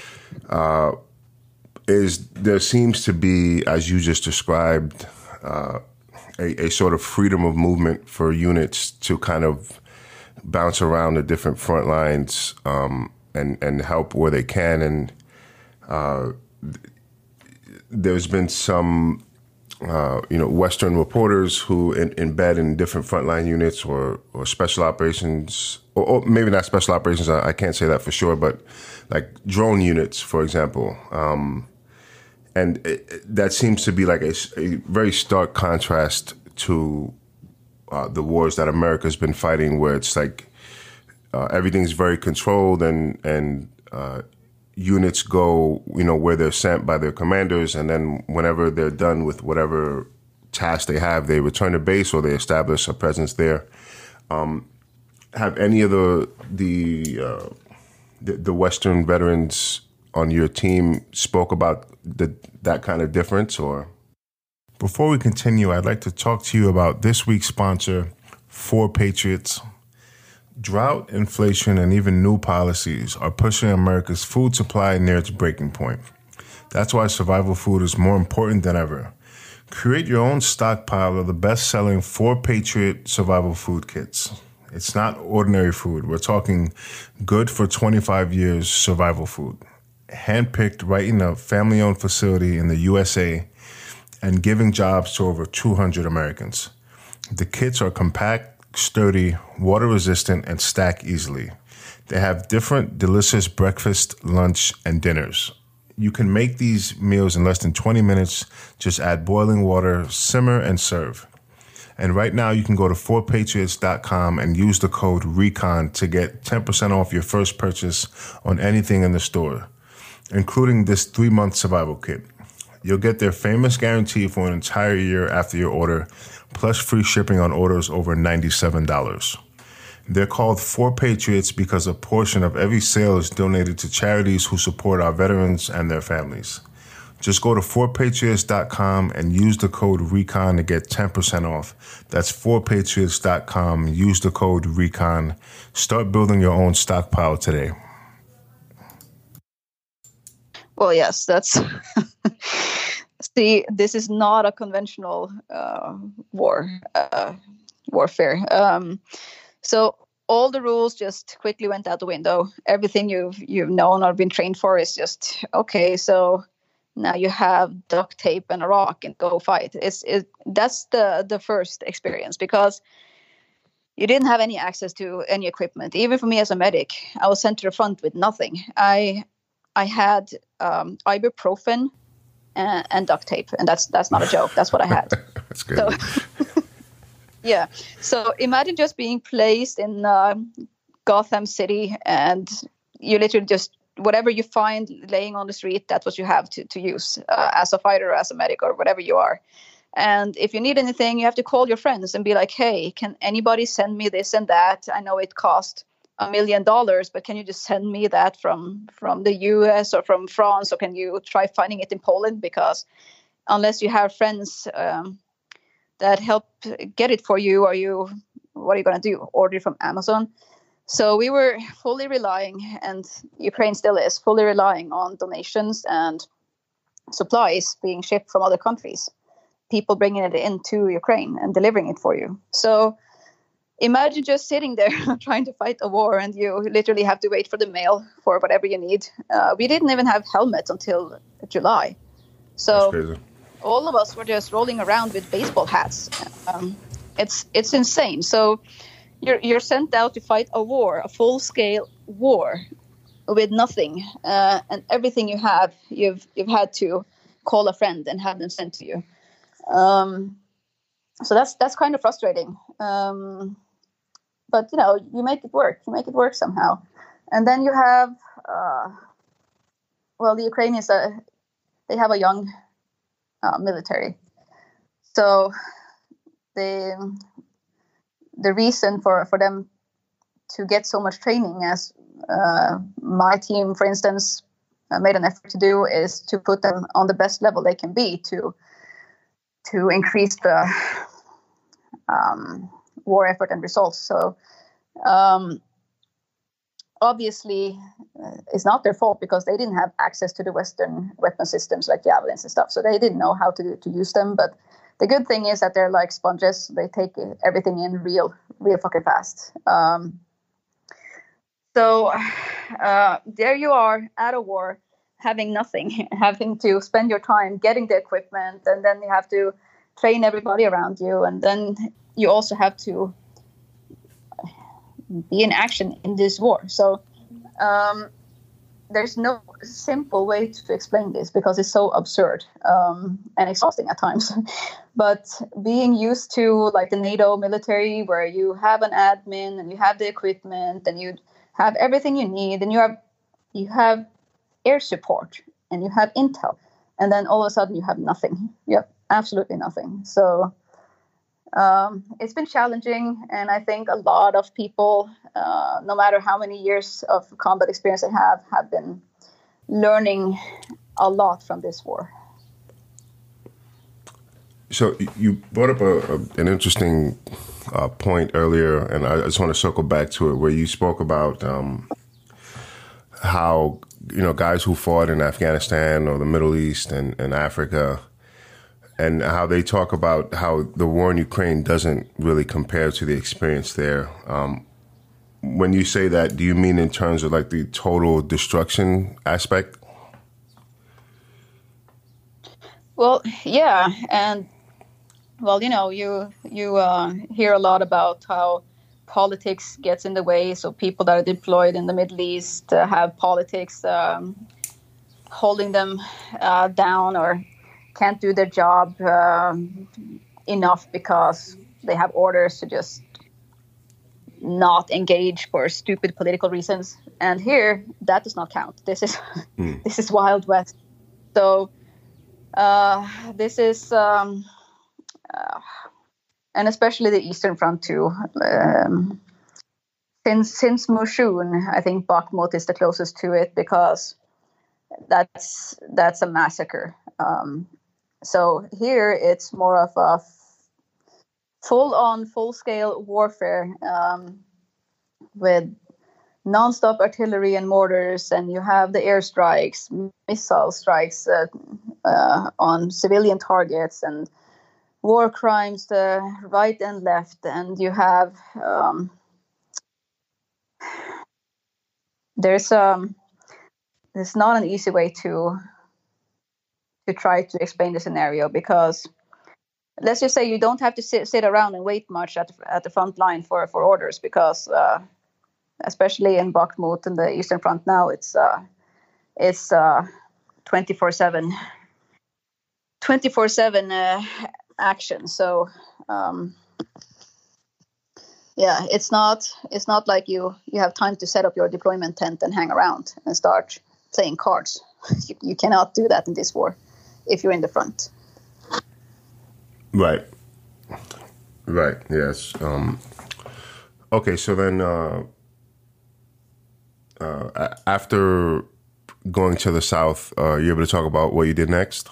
is there seems to be, as you just described, a sort of freedom of movement for units to kind of bounce around the different front lines and help where they can. And there's been some, Western reporters who embed in different frontline units or special operations, or maybe not special operations, I can't say that for sure, but like drone units, for example. And that seems to be like a very stark contrast to the wars that America's been fighting, where it's like everything's very controlled and units go, where they're sent by their commanders, and then whenever they're done with whatever task they have, they return to base or they establish a presence there. Have any of the Western veterans on your team spoke about that kind of difference, or? Before we continue, I'd like to talk to you about this week's sponsor, 4Patriots. Drought, inflation, and even new policies are pushing America's food supply near its breaking point. That's why survival food is more important than ever. Create your own stockpile of the best-selling 4Patriot survival food kits. It's not ordinary food. We're talking good for 25 years survival food. Handpicked right in a family-owned facility in the USA and giving jobs to over 200 Americans. The kits are compact, sturdy, water-resistant, and stack easily. They have different delicious breakfast, lunch, and dinners. You can make these meals in less than 20 minutes. Just add boiling water, simmer, and serve. And right now, you can go to 4patriots.com and use the code RECON to get 10% off your first purchase on anything in the store, including this 3-month survival kit. You'll get their famous guarantee for an entire year after your order, plus free shipping on orders over $97. They're called 4Patriots because a portion of every sale is donated to charities who support our veterans and their families. Just go to 4patriots.com and use the code RECON to get 10% off. That's 4patriots.com. Use the code RECON. Start building your own stockpile today. Well, yes, that's... See, this is not a conventional warfare. So all the rules just quickly went out the window. Everything you've known or been trained for is just, okay, so now you have duct tape and a rock and go fight. That's the first experience, because you didn't have any access to any equipment. Even for me as a medic, I was sent to the front with nothing. I had ibuprofen and duct tape, and that's not a joke. That's what I had. That's good. So, yeah. So imagine just being placed in Gotham City, and you literally just, whatever you find laying on the street, that's what you have to use as a fighter, as a medic, or whatever you are. And if you need anything, you have to call your friends and be like, hey, can anybody send me this and that? I know it cost $1 million, but can you just send me that from the US or from France? Or can you try finding it in Poland? Because unless you have friends that help get it for you, what are you going to do? Order it from Amazon? So we were fully relying, and Ukraine still is fully relying on donations and supplies being shipped from other countries. People bringing it into Ukraine and delivering it for you. So imagine just sitting there trying to fight a war, and you literally have to wait for the mail for whatever you need. We didn't even have helmets until July. So all of us were just rolling around with baseball hats. It's insane. So you're sent out to fight a war, a full-scale war with nothing. And everything you have, you've had to call a friend and have them sent to you. So that's kind of frustrating. But you make it work. You make it work somehow. And then you have, the Ukrainians, they have a young military. So the reason for them to get so much training, as my team, for instance, made an effort to do, is to put them on the best level they can be to increase the war effort and results. So obviously it's not their fault, because they didn't have access to the Western weapon systems like javelins and stuff. So they didn't know how to use them. But the good thing is that they're like sponges. They take everything in real fucking fast. So there you are at a war, having nothing, having to spend your time getting the equipment, and then you have to train everybody around you, and then you also have to be in action in this war. So there's no simple way to explain this, because it's so absurd and exhausting at times. But being used to like the NATO military, where you have an admin and you have the equipment and you have everything you need, and you have air support and you have intel, and then all of a sudden you have nothing. You have absolutely nothing. So it's been challenging, and I think a lot of people, no matter how many years of combat experience they have been learning a lot from this war. So you brought up an interesting point earlier, and I just want to circle back to it, where you spoke about how guys who fought in Afghanistan or the Middle East and Africa, and how they talk about how the war in Ukraine doesn't really compare to the experience there. When you say that, do you mean in terms of like the total destruction aspect? Well, yeah, and you hear a lot about how politics gets in the way. So people that are deployed in the Middle East have politics holding them down, or can't do their job enough because they have orders to just not engage for stupid political reasons. And here, that does not count. This is Wild West. So this is, and especially the Eastern Front too. Since Moshun, I think Bakhmut is the closest to it, because that's a massacre. So here it's more of a full-scale warfare with non-stop artillery and mortars, and you have the airstrikes, missile strikes on civilian targets, and war crimes right and left, and you have there's not an easy way to to try to explain the scenario, because let's just say you don't have to sit around and wait much at the front line for orders, because especially in Bakhmut and the Eastern Front now, it's 24/7 action. So yeah, it's not like you have time to set up your deployment tent and hang around and start playing cards. You cannot do that in this war if you're in the front. Right. Yes. Okay. So then, after going to the south, you able to talk about what you did next?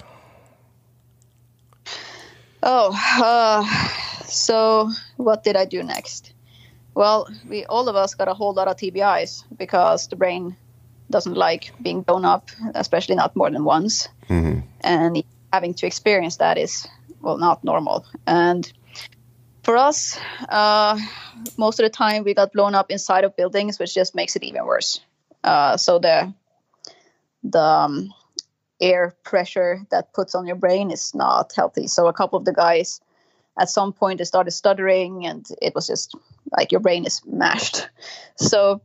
So what did I do next? Well, all of us got a whole lot of TBIs, because the brain doesn't like being blown up, especially not more than once. Mm-hmm. And having to experience that is, well, not normal. And for us, most of the time we got blown up inside of buildings, which just makes it even worse. So the air pressure that puts on your brain is not healthy. So a couple of the guys, at some point, they started stuttering, and it was just like your brain is mashed. So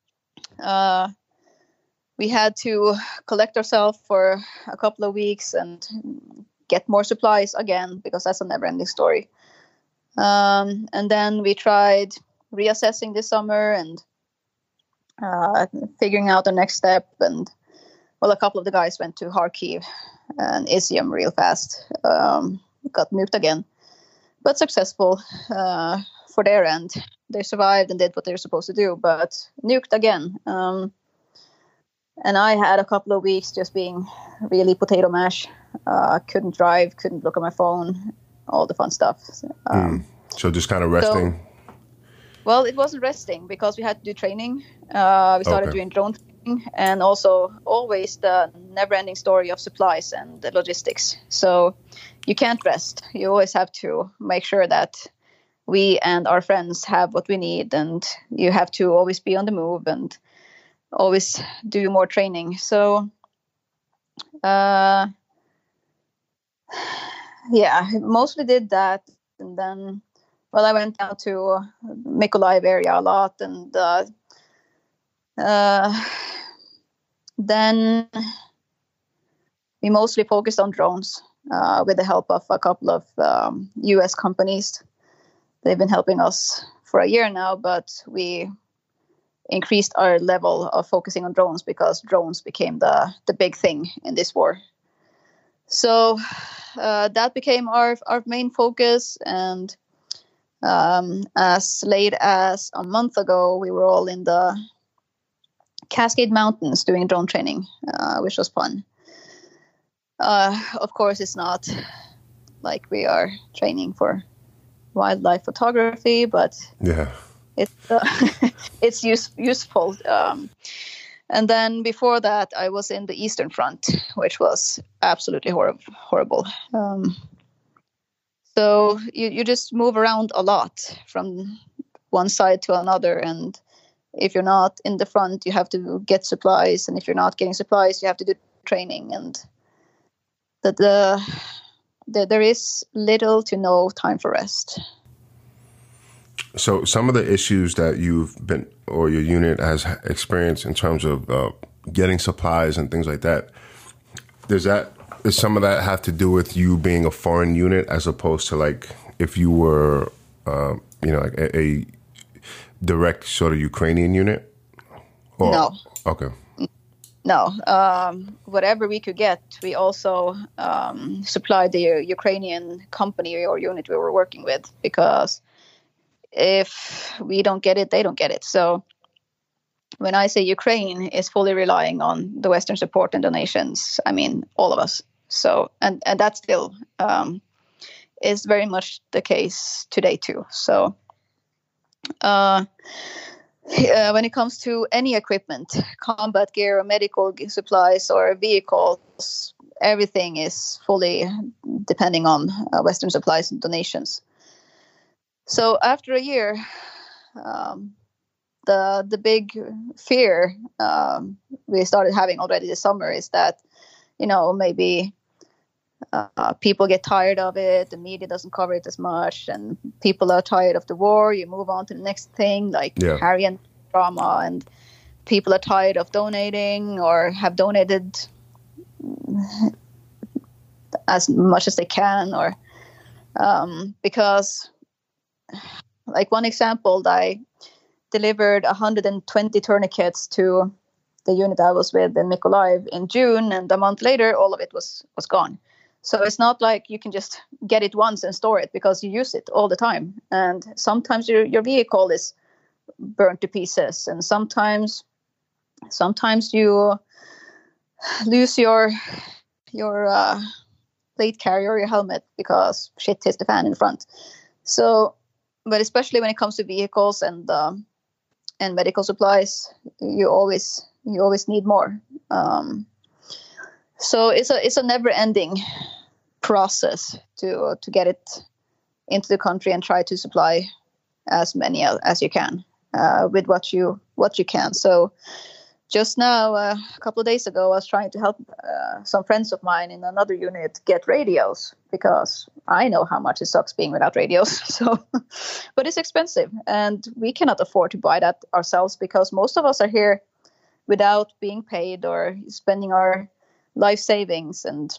we had to collect ourselves for a couple of weeks and get more supplies again, because that's a never-ending story. And then we tried reassessing this summer and figuring out the next step. And well, a couple of the guys went to Kharkiv and Izium real fast. Got nuked again, but successful for their end. They survived and did what they were supposed to do, but nuked again. And I had a couple of weeks just being really potato mash. Couldn't drive, couldn't look at my phone, all the fun stuff. So just kind of resting? Well, it wasn't resting, because we had to do training. We started doing drone training, and also always the never-ending story of supplies and the logistics. So you can't rest. You always have to make sure that we and our friends have what we need, and you have to always be on the move and always do more training. So yeah, mostly did that. And then, well, I went down to Mykolaiv area a lot, and then we mostly focused on drones with the help of a couple of US companies. They've been helping us for a year now, but we increased our level of focusing on drones because drones became the big thing in this war. So that became our main focus. And as late as a month ago, we were all in the Cascade Mountains doing drone training, which was fun. Of course, it's not like we are training for wildlife photography, but yeah, it's useful. And then before that, I was in the Eastern Front, which was absolutely horrible. So you just move around a lot from one side to another, and if you're not in the front, you have to get supplies, and if you're not getting supplies, you have to do training, and there is little to no time for rest. So some of the issues that you've been, or your unit has experienced in terms of getting supplies and things like that, does some of that have to do with you being a foreign unit as opposed to like if you were, like a direct sort of Ukrainian unit? Or, no. Okay. No. Whatever we could get, we also supplied the Ukrainian company or unit we were working with, because if we don't get it, they don't get it. So when I say Ukraine is fully relying on the Western support and donations, I mean all of us. So and that still is very much the case today too. So when it comes to any equipment, combat gear or medical supplies or vehicles, everything is fully depending on Western supplies and donations. So after a year, the big fear we started having already this summer is that, maybe People get tired of it. The media doesn't cover it as much, and people are tired of the war. You move on to the next thing, like Harry and drama, and people are tired of donating or have donated as much as they can, or because, like one example, I delivered 120 tourniquets to the unit I was with in Mykolaiv in June, and a month later, all of it was gone. So it's not like you can just get it once and store it, because you use it all the time. And sometimes your vehicle is burnt to pieces, and sometimes you lose your plate carrier, your helmet, because shit hits the fan in front. So, but especially when it comes to vehicles and medical supplies, you always need more. So it's a never-ending process to get it into the country and try to supply as many as you can with what you can. So just now, a couple of days ago, I was trying to help some friends of mine in another unit get radios, because I know how much it sucks being without radios. So, but it's expensive, and we cannot afford to buy that ourselves, because most of us are here without being paid or spending our life savings. And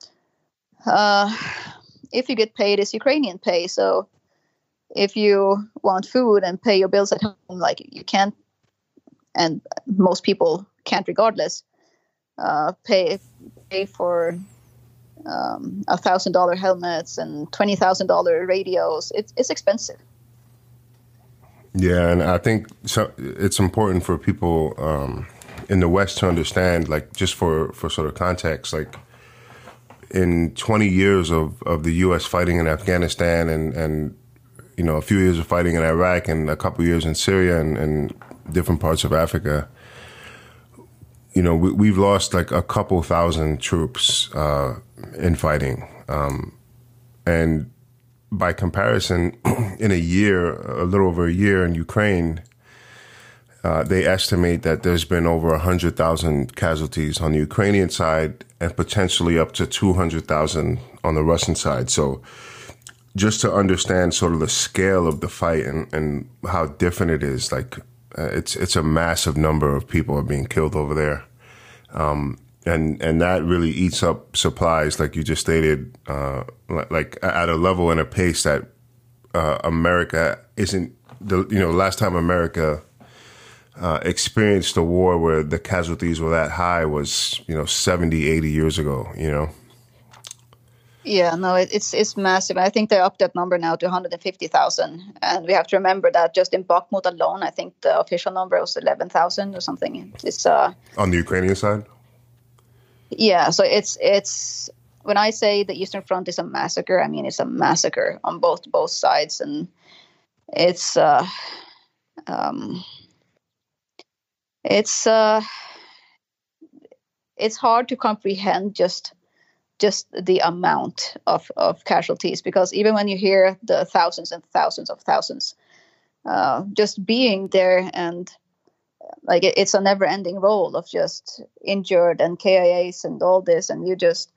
if you get paid, it's Ukrainian pay. So if you want food and pay your bills at home, like you can't, and most people can't regardless, pay for $1,000 helmets and $20,000 radios. It's expensive. Yeah, and I think it's important for people in the West to understand, like, just for sort of context, like in 20 years of the U.S. fighting in Afghanistan and you know, a few years of fighting in Iraq and a couple years in Syria and different parts of Africa, you know, we've lost like a couple thousand troops in fighting. And by comparison, in a year, a little over a year in Ukraine, they estimate that there's been over 100,000 casualties on the Ukrainian side and potentially up to 200,000 on the Russian side. So just to understand sort of the scale of the fight and how different it is, like it's a massive number of people are being killed over there. And that really eats up supplies, like you just stated, like at a level and a pace that America isn't. Last time America experienced a war where the casualties were that high was 70, 80 years ago. Yeah, no, it's massive. I think they upped that number now to 150,000, and we have to remember that just in Bakhmut alone, I think the official number was 11,000 or something. It's on the Ukrainian side. Yeah, so it's when I say the Eastern Front is a massacre, I mean it's a massacre on both sides, and it's hard to comprehend just the amount of casualties, because even when you hear the thousands and thousands of thousands, just being there, and like it's a never-ending roll of just injured and KIAs and all this, and you just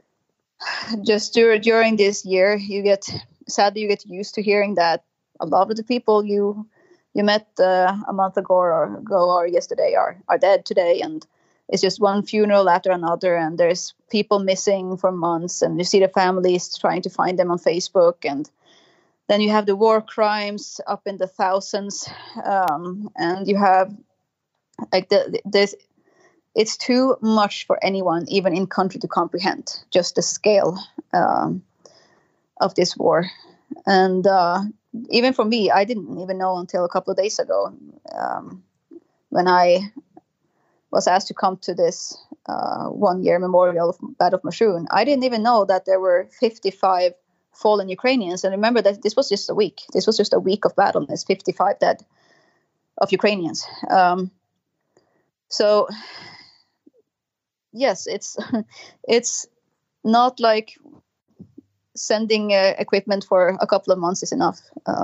during this year you get used to hearing that a lot of the people you met a month ago or yesterday are dead today, and it's just one funeral after another, and there's people missing for months, and you see the families trying to find them on Facebook, and then you have the war crimes up in the thousands, and you have like it's too much for anyone, even in country, to comprehend just the scale of this war. And even for me, I didn't even know until a couple of days ago, when I was asked to come to this 1-year memorial of Battle of Mashun. I didn't even know that there were 55 fallen Ukrainians. And remember that this was just a week. This was just a week of battle, and there's 55 dead of Ukrainians. So, yes, it's not like sending equipment for a couple of months is enough.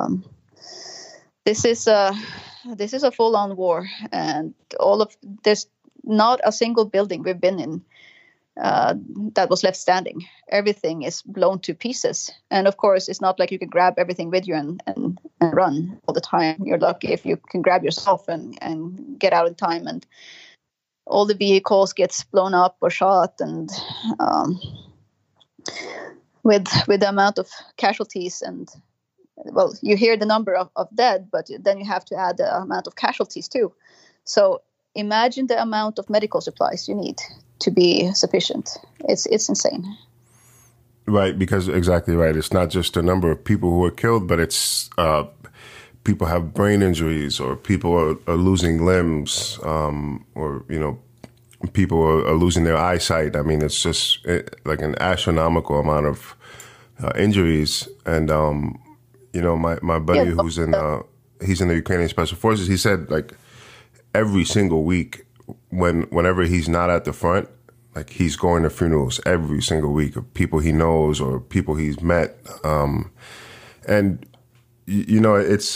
This is a full-on war, and there's not a single building we've been in that was left standing. Everything is blown to pieces. And of course, it's not like you can grab everything with you and run all the time. You're lucky if you can grab yourself and get out in time. And all the vehicles gets blown up or shot. And with the amount of casualties and, well, you hear the number of dead, but then you have to add the amount of casualties too. So imagine the amount of medical supplies you need to be sufficient. It's insane. Right, because exactly right. It's not just the number of people who are killed, but it's people have brain injuries, or people are losing limbs, or people are losing their eyesight. I mean, it's just like an astronomical amount of injuries. And my buddy who's he's in the Ukrainian Special Forces. He said like every single week, whenever he's not at the front, like he's going to funerals every single week of people he knows or people he's met. And, it's,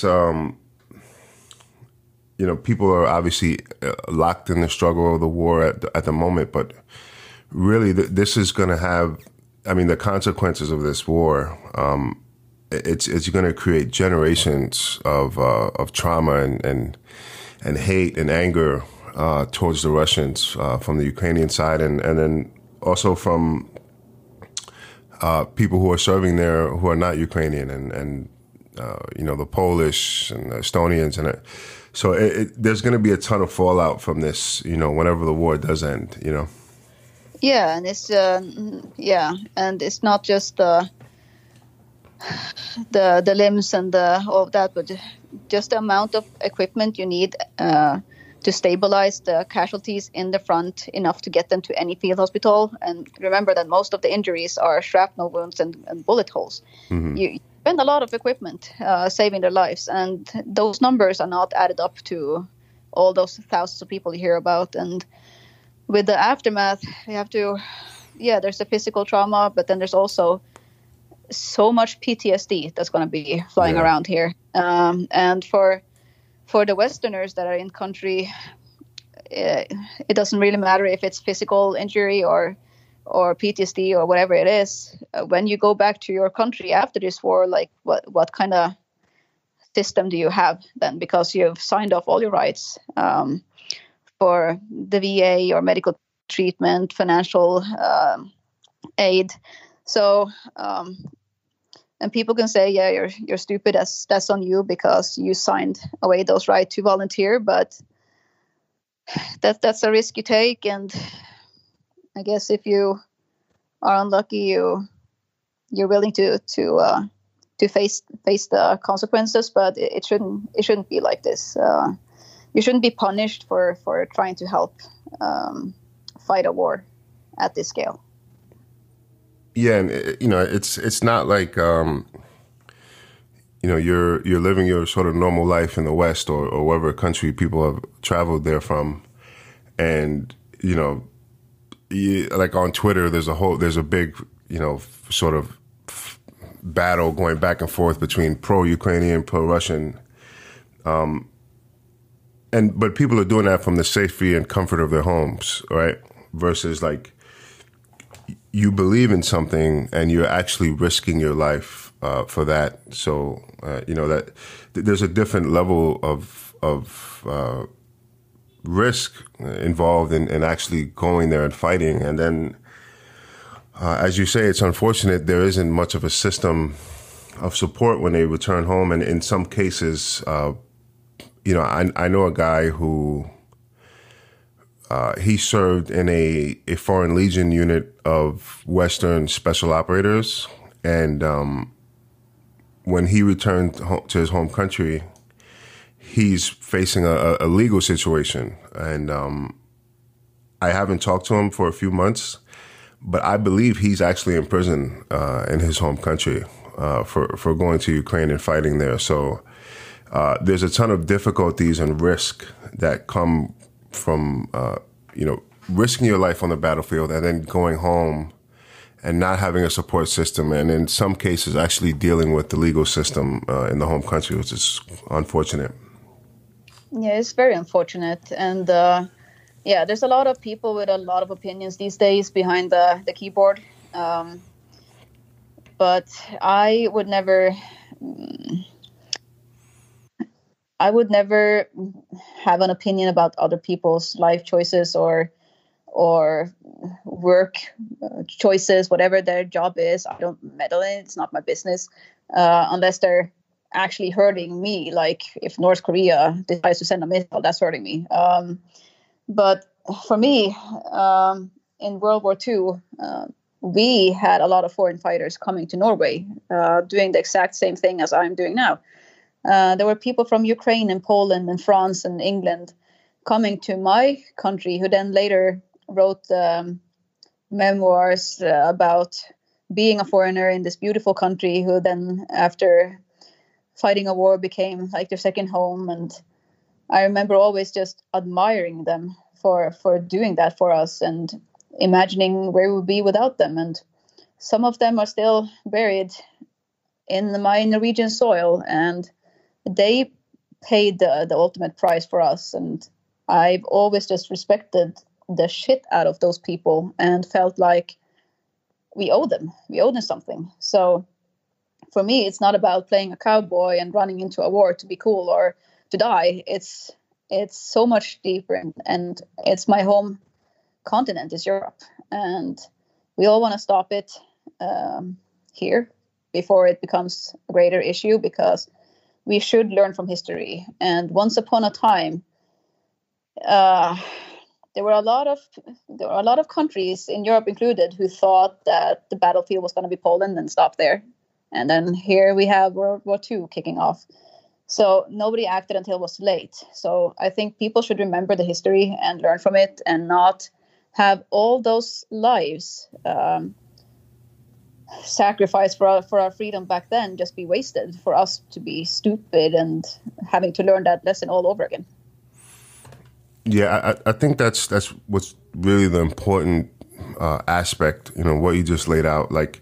people are obviously locked in the struggle of the war at the moment, but really this is going to have, the consequences of this war, it's going to create generations of trauma and hate and anger towards the Russians from the Ukrainian side, and then also from people who are serving there who are not Ukrainian, and the Polish and the Estonians, and so there's going to be a ton of fallout from this, whenever the war does end, Yeah, and it's and it's not just the limbs and all of that, but just the amount of equipment you need to stabilize the casualties in the front enough to get them to any field hospital. And remember that most of the injuries are shrapnel wounds and bullet holes. Mm-hmm. You spend a lot of equipment saving their lives, and those numbers are not added up to all those thousands of people you hear about. And with the aftermath, you have to, there's the physical trauma, but then there's also so much PTSD that's going to be flying around here. And for the Westerners that are in country, it doesn't really matter if it's physical injury or PTSD or whatever it is. When you go back to your country after this war, like what kind of system do you have then? Because you've signed off all your rights for the VA or medical treatment, financial aid. So, and people can say, you're stupid. That's on you because you signed away those rights to volunteer. But that's a risk you take. And I guess if you are unlucky, you're willing to face the consequences. But it shouldn't be like this. You shouldn't be punished for trying to help fight a war at this scale. Yeah, and it's not like you're living your sort of normal life in the West or wherever country people have traveled there from, and like on Twitter, there's a big sort of battle going back and forth between pro-Ukrainian, pro-Russian, but people are doing that from the safety and comfort of their homes, right? Versus like, you believe in something and you're actually risking your life for that. So, that there's a different level of risk involved in actually going there and fighting. And then, as you say, it's unfortunate there isn't much of a system of support when they return home. And in some cases, I know a guy who he served in a Foreign Legion unit of Western Special Operators. And when he returned to his home country, he's facing a legal situation. And I haven't talked to him for a few months, but I believe he's actually in prison in his home country for going to Ukraine and fighting there. So there's a ton of difficulties and risk that come from, risking your life on the battlefield and then going home and not having a support system. And in some cases, actually dealing with the legal system in the home country, which is unfortunate. Yeah, it's very unfortunate. And Yeah, there's a lot of people with a lot of opinions these days behind the keyboard. But I would never have an opinion about other people's life choices or work choices, whatever their job is. I don't meddle in it. It's not my business, unless they're actually hurting me. Like if North Korea decides to send a missile, that's hurting me. But for me, in World War II, we had a lot of foreign fighters coming to Norway, doing the exact same thing as I'm doing now. There were people from Ukraine and Poland and France and England coming to my country who then later wrote memoirs about being a foreigner in this beautiful country, who then, after fighting a war, became like their second home. And I remember always just admiring them for doing that for us and imagining where we would be without them. And some of them are still buried in my Norwegian soil, and they paid the ultimate price for us. And I've always just respected the shit out of those people and felt like we owe them something. So for me, it's not about playing a cowboy and running into a war to be cool or to die. It's so much deeper, and it's my home continent is Europe, and we all want to stop it here before it becomes a greater issue, because we should learn from history. And once upon a time, there were a lot of countries, in Europe included, who thought that the battlefield was going to be Poland and stop there. And then here we have World War II kicking off. So nobody acted until it was too late. So I think people should remember the history and learn from it, and not have all those lives sacrificed for our freedom back then just be wasted for us to be stupid and having to learn that lesson all over again. Yeah, I think that's what's really the important aspect, what you just laid out. Like,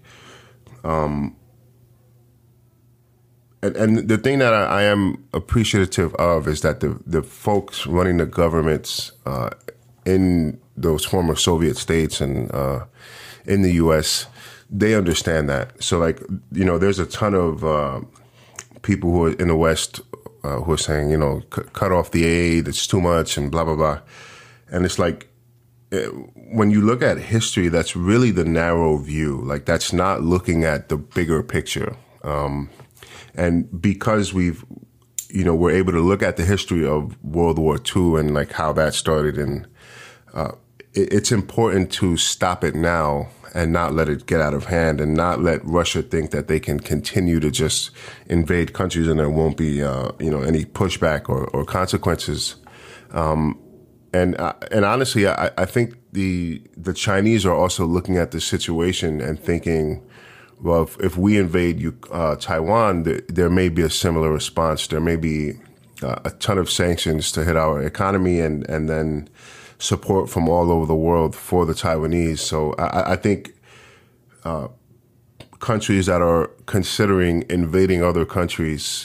and the thing that I am appreciative of is that the folks running the governments in those former Soviet states and in the U.S., they understand that. So, like, there's a ton of people who are in the West who are saying, cut off the aid, it's too much, and blah, blah, blah. And it's like, when you look at history, that's really the narrow view. Like, that's not looking at the bigger picture. And because we're able to look at the history of World War II and like how that started, and it's important to stop it now and not let it get out of hand, and not let Russia think that they can continue to just invade countries and there won't be, any pushback or consequences. And honestly, I think the Chinese are also looking at the situation and thinking, well, if we invade Taiwan, there may be a similar response. There may be a ton of sanctions to hit our economy, and then support from all over the world for the Taiwanese. So I think countries that are considering invading other countries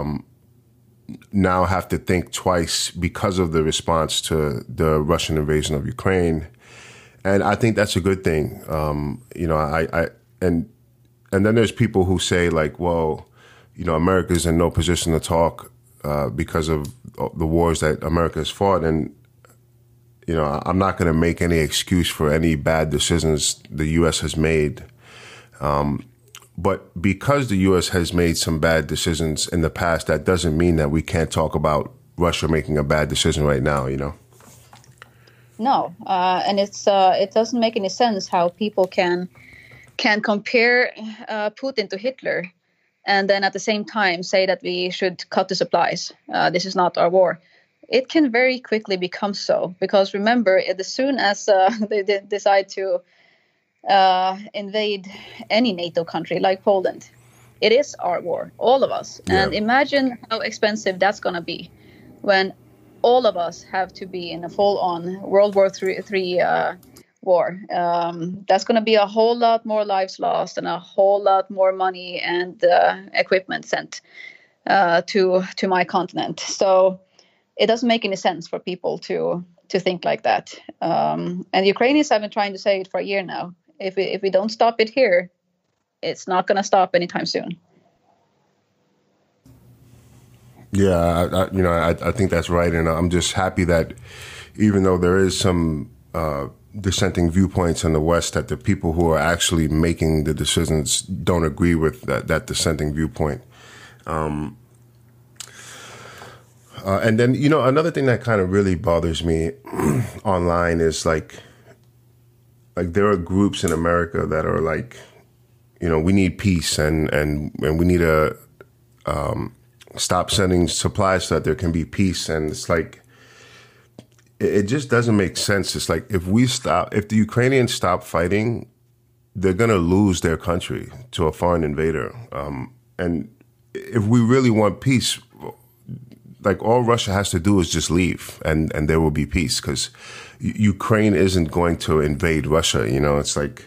now have to think twice because of the response to the Russian invasion of Ukraine. And I think that's a good thing. And then there's people who say, like, well, America's in no position to talk because of the wars that America has fought. And, I'm not going to make any excuse for any bad decisions the U.S. has made. But because the U.S. has made some bad decisions in the past, that doesn't mean that we can't talk about Russia making a bad decision right now, No, and it doesn't make any sense how people can compare Putin to Hitler and then at the same time say that we should cut the supplies. This is not our war. It can very quickly become so, because remember, as soon as they decide to invade any NATO country like Poland, it is our war, all of us. Yeah. And imagine how expensive that's going to be when all of us have to be in a full-on World War III war. That's going to be a whole lot more lives lost and a whole lot more money and equipment sent to my continent. So it doesn't make any sense for people to to think like that. And Ukrainians have been trying to say it for a year now. If we don't stop it here, it's not going to stop anytime soon. Yeah, I think that's right, and I'm just happy that even though there is some dissenting viewpoints in the West, that the people who are actually making the decisions don't agree with that dissenting viewpoint. And then, another thing that kind of really bothers me online is like there are groups in America that are like, we need peace and we need to stop sending supplies so that there can be peace. And it's like, it just doesn't make sense. It's like if the Ukrainians stop fighting, they're going to lose their country to a foreign invader. And if we really want peace, like all Russia has to do is just leave and there will be peace, because Ukraine isn't going to invade Russia. It's like,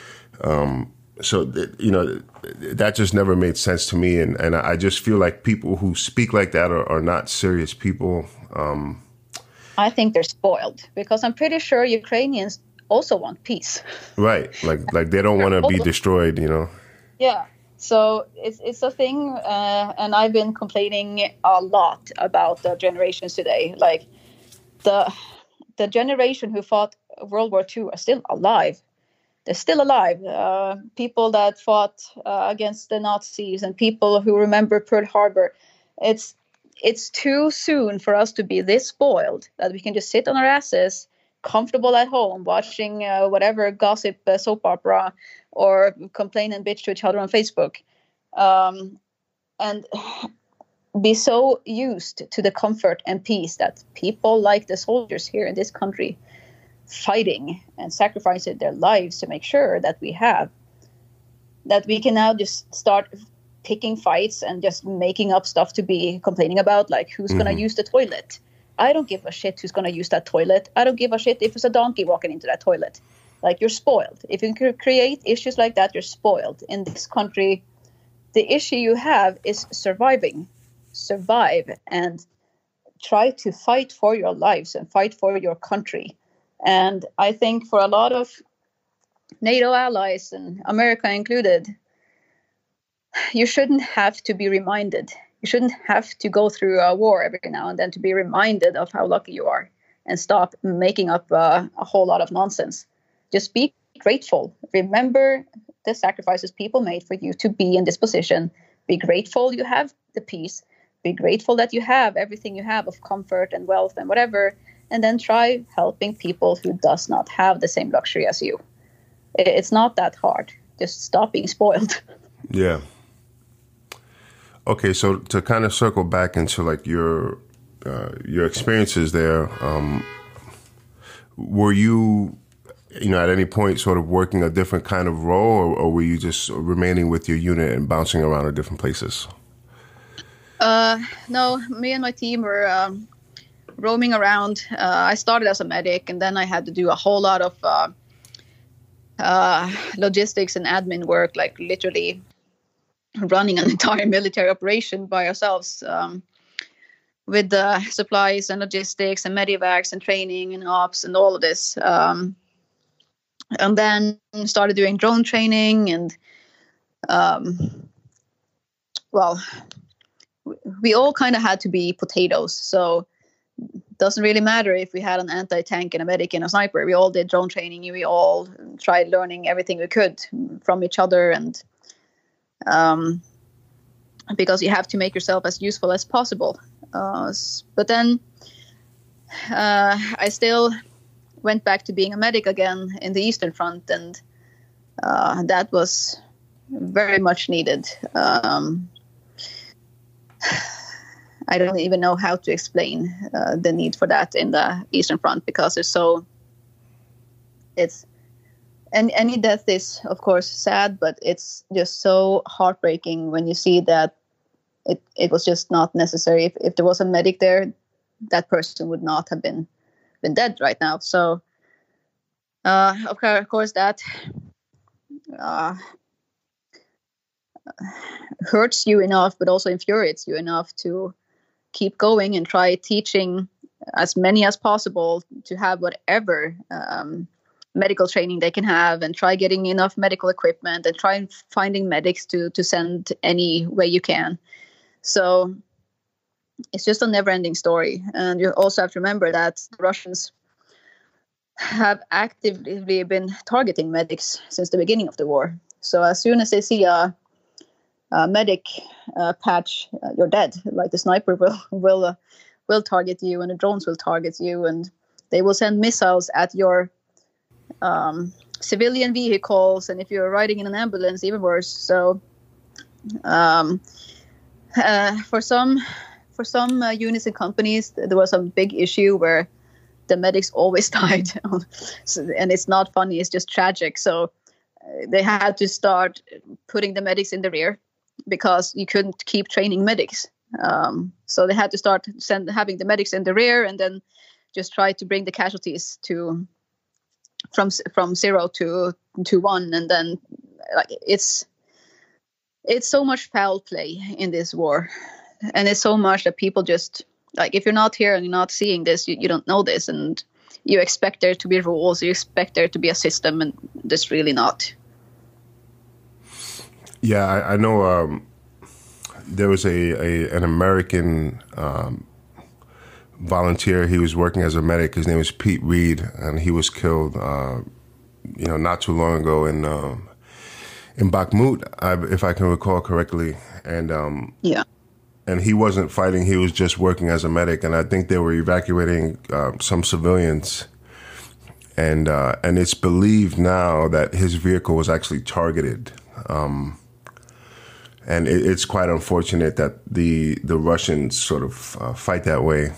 that just never made sense to me. And I just feel like people who speak like that are not serious people. I think they're spoiled, because I'm pretty sure Ukrainians also want peace. Right. Like they don't want to be destroyed, Yeah. So it's a thing. And I've been complaining a lot about the generations today. Like the generation who fought World War II are still alive. They're still alive. People that fought against the Nazis and people who remember Pearl Harbor. It's too soon for us to be this spoiled that we can just sit on our asses, comfortable at home, watching whatever gossip soap opera or complain and bitch to each other on Facebook, and be so used to the comfort and peace that people like the soldiers here in this country fighting and sacrificing their lives to make sure that we have, that we can now just start picking fights and just making up stuff to be complaining about, like who's going to use the toilet. I don't give a shit who's going to use that toilet. I don't give a shit if it's a donkey walking into that toilet. Like, you're spoiled. If you create issues like that, you're spoiled. In this country, the issue you have is survive and try to fight for your lives and fight for your country. And I think for a lot of NATO allies, and America included, you shouldn't have to be reminded. You shouldn't have to go through a war every now and then to be reminded of how lucky you are, and stop making up a whole lot of nonsense. Just be grateful. Remember the sacrifices people made for you to be in this position. Be grateful you have the peace. Be grateful that you have everything you have of comfort and wealth and whatever. And then try helping people who does not have the same luxury as you. It's not that hard. Just stop being spoiled. Yeah. Okay, so to kind of circle back into like your experiences there, were you, at any point sort of working a different kind of role, or were you just remaining with your unit and bouncing around to different places? No, me and my team were roaming around. I started as a medic, and then I had to do a whole lot of logistics and admin work, like literally running an entire military operation by ourselves, with the supplies and logistics and medevacs and training and ops and all of this. And then started doing drone training, and we all kind of had to be potatoes. So it doesn't really matter if we had an anti-tank and a medic and a sniper. We all did drone training. We all tried learning everything we could from each other, and because you have to make yourself as useful as possible. But then I still went back to being a medic again in the Eastern Front, and that was very much needed. I don't even know how to explain the need for that in the Eastern Front, because any death is, of course, sad, but it's just so heartbreaking when you see that it was just not necessary. If there was a medic there, that person would not have been dead right now. So, of course, that hurts you enough, but also infuriates you enough to keep going and try teaching as many as possible to have whatever medical training they can have, and try getting enough medical equipment, and try finding medics to send any way you can. So it's just a never-ending story. And you also have to remember that the Russians have actively been targeting medics since the beginning of the war. So as soon as they see a medic patch, you're dead. Like the sniper will target you, and the drones will target you, and they will send missiles at your civilian vehicles, and if you're riding in an ambulance, even worse. So for some units and companies, there was a big issue where the medics always died. And it's not funny, it's just tragic. So they had to start putting the medics in the rear, because you couldn't keep training medics. So they had to start having the medics in the rear, and then just try to bring the casualties from 0 to 1. And then like it's so much foul play in this war. And it's so much that people just, like, if you're not here and you're not seeing this, you don't know this, and you expect there to be rules, you expect there to be a system, and there's really not. Yeah, I know there was an American volunteer. He was working as a medic. His name was Pete Reed, and he was killed, not too long ago in Bakhmut, if I can recall correctly. And yeah. And he wasn't fighting. He was just working as a medic. And I think they were evacuating some civilians. And it's believed now that his vehicle was actually targeted. And it's quite unfortunate that the Russians sort of fight that way.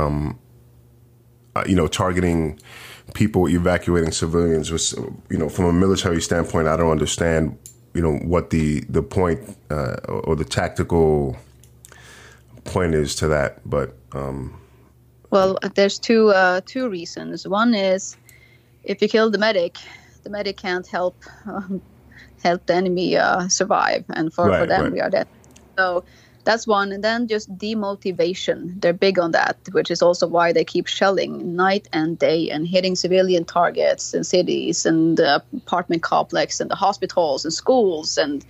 Targeting people, evacuating civilians was, from a military standpoint, I don't understand, what the point or the tactical point is to that. But well, there's two reasons. One is, if you kill the medic can't help the enemy survive, and for them we are dead. So that's one. And then just demotivation. They're big on that, which is also why they keep shelling night and day and hitting civilian targets in cities and the apartment complex and the hospitals and schools, and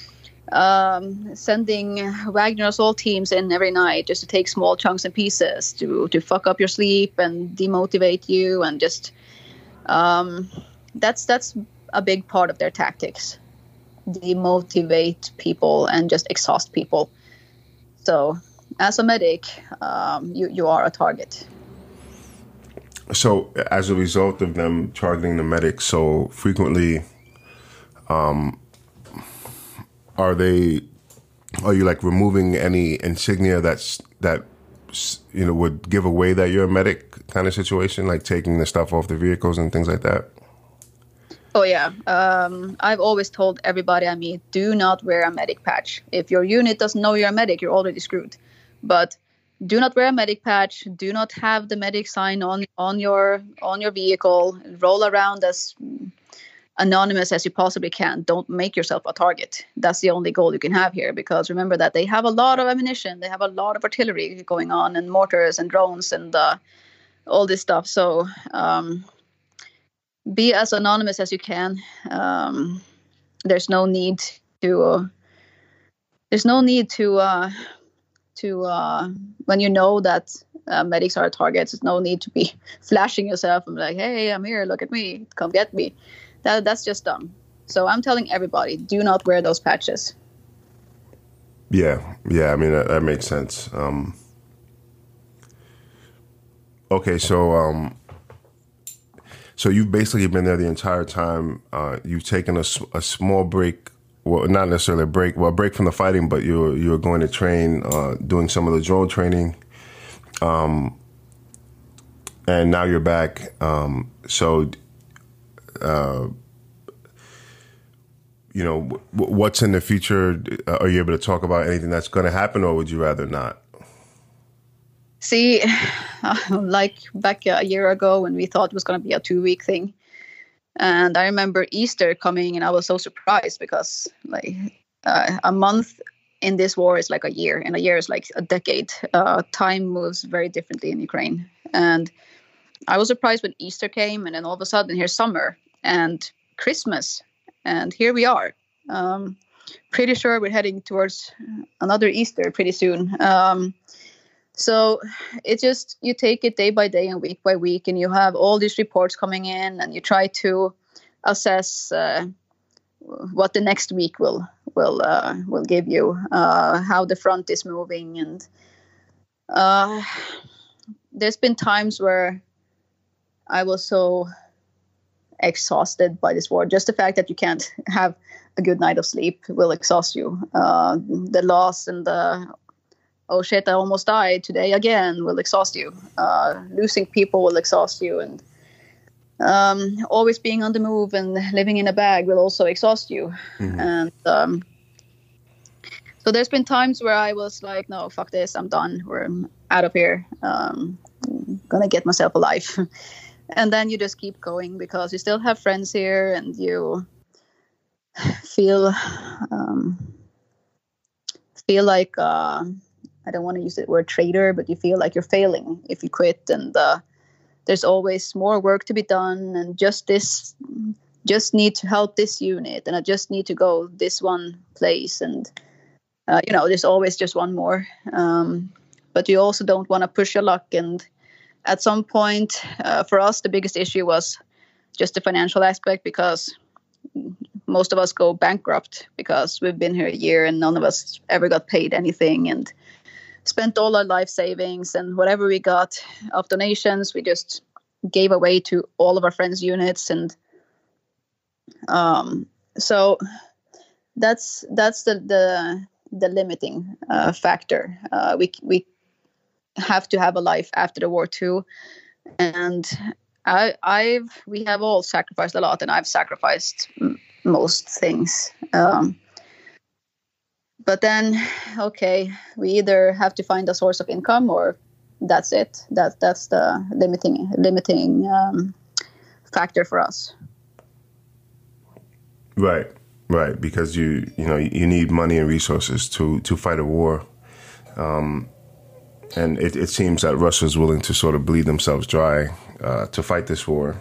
sending Wagner assault teams in every night just to take small chunks and pieces to fuck up your sleep and demotivate you, and just that's a big part of their tactics. Demotivate people and just exhaust people. So as a medic, you are a target. So as a result of them targeting the medics so frequently, are you like removing any insignia that would give away that you're a medic kind of situation, like taking the stuff off the vehicles and things like that? Oh yeah, I've always told everybody I meet, do not wear a medic patch. If your unit doesn't know you're a medic, you're already screwed. But do not wear a medic patch. Do not have the medic sign on your vehicle. Roll around as anonymous as you possibly can. Don't make yourself a target. That's the only goal you can have here, because remember that they have a lot of ammunition. They have a lot of artillery going on, and mortars and drones and all this stuff. So be as anonymous as you can. There's no need to when you know that medics are targets, there's no need to be flashing yourself and like, hey, I'm here, look at me, come get me. That's just dumb. So I'm telling everybody, do not wear those patches. Yeah. I mean, that makes sense. Okay, so you've basically been there the entire time. You've taken a small break. Well, not necessarily a break from the fighting, but you were going to train, doing some of the drone training. And now you're back. What's in the future? Are you able to talk about anything that's going to happen, or would you rather not? See, like back a year ago when we thought it was going to be a 2-week thing. And I remember Easter coming, and I was so surprised because a month in this war is like a year, and a year is like a decade. Time moves very differently in Ukraine. And I was surprised when Easter came, and then all of a sudden here's summer and Christmas, and here we are. Pretty sure we're heading towards another Easter pretty soon. So it just, you take it day by day and week by week, and you have all these reports coming in, and you try to assess what the next week will give you, how the front is moving. And there's been times where I was so exhausted by this war. Just the fact that you can't have a good night of sleep will exhaust you. The loss and the, oh shit, I almost died today again, will exhaust you. Losing people will exhaust you. And always being on the move and living in a bag will also exhaust you. Mm-hmm. And so there's been times where I was like, no, fuck this, I'm done. We're out of here. Gonna get myself a life. And then you just keep going because you still have friends here, and you feel like, I don't want to use the word traitor, but you feel like you're failing if you quit. And there's always more work to be done, and just need to help this unit, and I just need to go this one place. And there's always just one more. But you also don't want to push your luck. And at some point, for us, the biggest issue was just the financial aspect, because most of us go bankrupt because we've been here a year and none of us ever got paid anything, and spent all our life savings, and whatever we got of donations, we just gave away to all of our friends' units. And so that's the limiting factor. We have to have a life after the war too, and we have all sacrificed a lot, and I've sacrificed most things. But then, okay, we either have to find a source of income, or that's it. That's the limiting factor for us. Right, because you need money and resources to fight a war. And it seems that Russia's willing to sort of bleed themselves dry to fight this war.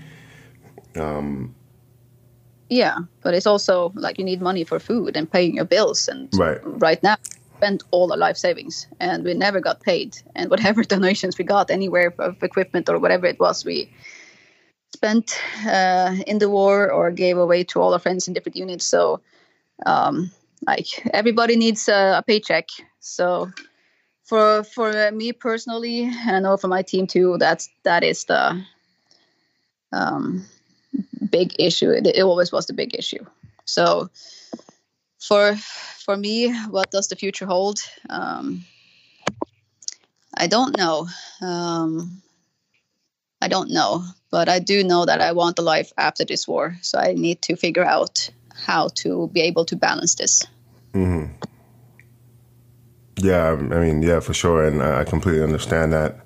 Yeah, but it's also like you need money for food and paying your bills. And right now, we spent all our life savings, and we never got paid. And whatever donations we got anywhere of equipment or whatever it was, we spent in the war or gave away to all our friends in different units. So, everybody needs a paycheck. So, for me personally, and I know for my team too, that is the big issue. It always was the big issue. So for me, what does the future hold? I don't know. But I do know that I want a life after this war. So I need to figure out how to be able to balance this. Mm-hmm. Yeah, I mean, yeah, for sure. And I completely understand that.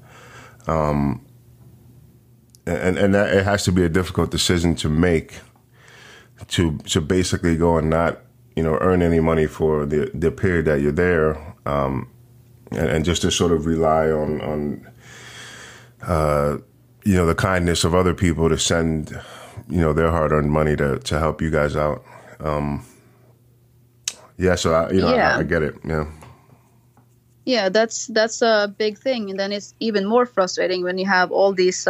And that it has to be a difficult decision to make, to basically go and not, earn any money for the period that you're there, and just to sort of rely on the kindness of other people to send, their hard-earned money to help you guys out. So I get it. Yeah. Yeah, that's a big thing. And then it's even more frustrating when you have all these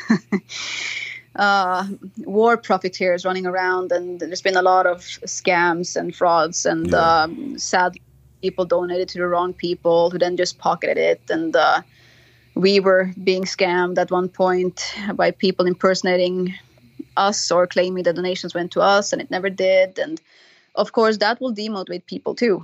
war profiteers running around, and there's been a lot of scams and frauds, and sad people donated to the wrong people who then just pocketed it. And we were being scammed at one point by people impersonating us or claiming the donations went to us, and it never did. And of course, that will demotivate people too,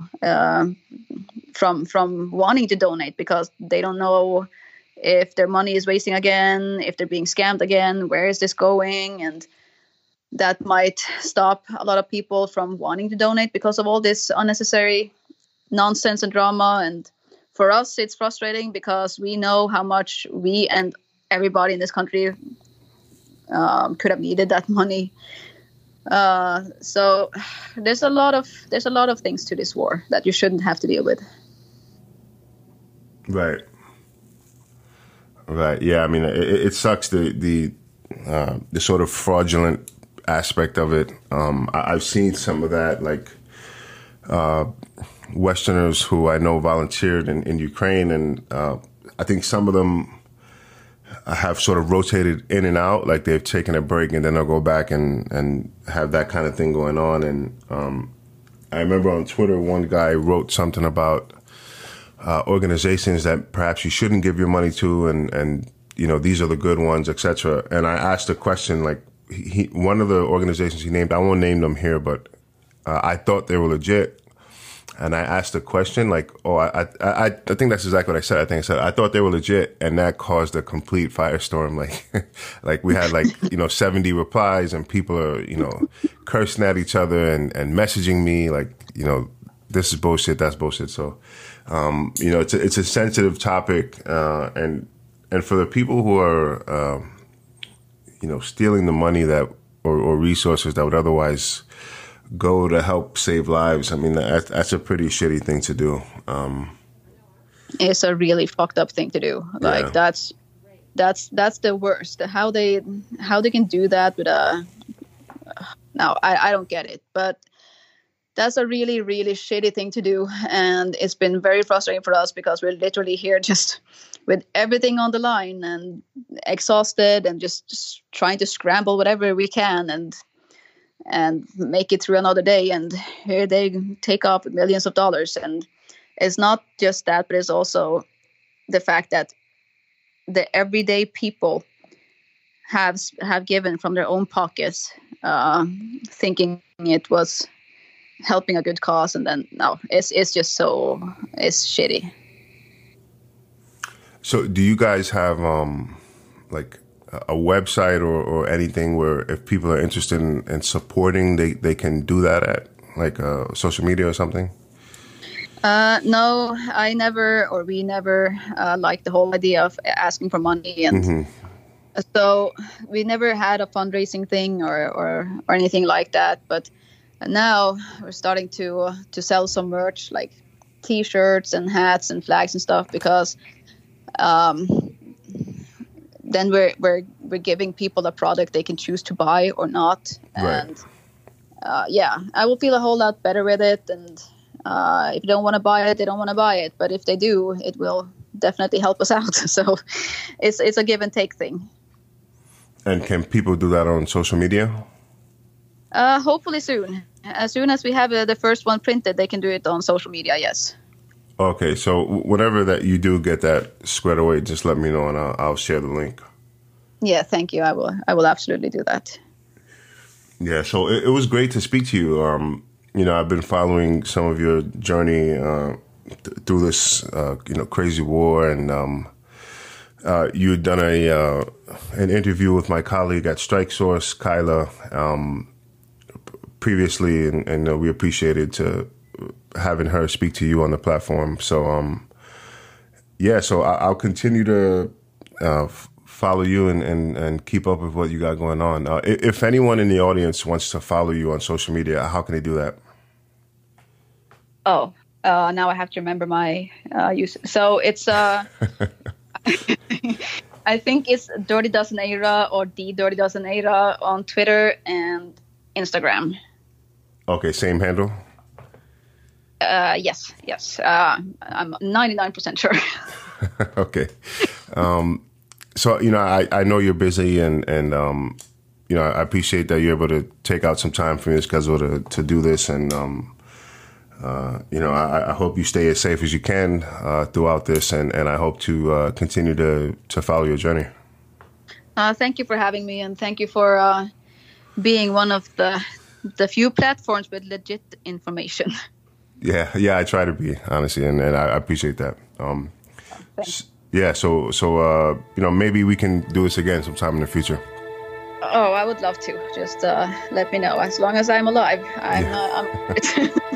from wanting to donate, because they don't know if their money is wasting again, if they're being scammed again, where is this going? And that might stop a lot of people from wanting to donate because of all this unnecessary nonsense and drama. And for us, it's frustrating because we know how much we and everybody in this country could have needed that money. So there's a lot of things to this war that you shouldn't have to deal with. Right. Right. Yeah. I mean, it sucks the sort of fraudulent aspect of it. I've seen some of that, like Westerners who I know volunteered in Ukraine, and I think some of them have sort of rotated in and out, like they've taken a break and then they'll go back and have that kind of thing going on. And I remember on Twitter, one guy wrote something about organizations that perhaps you shouldn't give your money to, and you know, these are the good ones, etc. And I asked a question, like one of the organizations he named, I won't name them here, but I thought they were legit. And I asked a question like, I think that's exactly what I said. I thought they were legit, and that caused a complete firestorm. Like we had 70 replies, and people are, cursing at each other and messaging me like, this is bullshit, that's bullshit. So, it's a sensitive topic, and for the people who are, stealing the money that or resources that would otherwise go to help save lives. I mean, that's a pretty shitty thing to do. It's a really fucked up thing to do. Like that's the worst. How they can do that with no, I don't get it. But that's a really, really shitty thing to do. And it's been very frustrating for us because we're literally here just with everything on the line and exhausted and just trying to scramble whatever we can and make it through another day. And here they take off millions of dollars. And it's not just that, but it's also the fact that the everyday people have given from their own pockets, thinking it was helping a good cause. And then no, it's just it's shitty. So do you guys have like a website or anything where if people are interested in supporting, they can do that at, like social media or something? No, we never liked the whole idea of asking for money. And so we never had a fundraising thing or anything like that. But now we're starting to sell some merch, like T-shirts and hats and flags and stuff, because then we're giving people a product they can choose to buy or not. And I will feel a whole lot better with it. And if they don't want to buy it, they don't want to buy it. But if they do, it will definitely help us out. So it's a give and take thing. And can people do that on social media? Hopefully soon. As soon as we have the first one printed, they can do it on social media, yes. Okay, so whenever that you do get that squared away, just let me know and I'll share the link. Yeah, thank you. I will absolutely do that. Yeah, so it was great to speak to you. I've been following some of your journey through this crazy war, and you had done an interview with my colleague at StrikeSource, Kyla, previously, and we appreciated to having her speak to you on the platform. So, so I'll continue to follow you and keep up with what you got going on. If anyone in the audience wants to follow you on social media, how can they do that? Oh, now I have to remember my use. So it's I think it's Dirty Dozen Era or The Dirty Dozen Era on Twitter and Instagram. Okay, same handle? Yes. I'm 99% sure. Okay. So, I know you're busy and I appreciate that you're able to take out some time from your schedule to do this. And, I hope you stay as safe as you can throughout this. And I hope to continue to follow your journey. Thank you for having me. And thank you for being one of the few platforms with legit information. Yeah, I try to be, honestly, and I appreciate that. So maybe we can do this again sometime in the future. Oh, I would love to. Just let me know. As long as I'm alive, I'm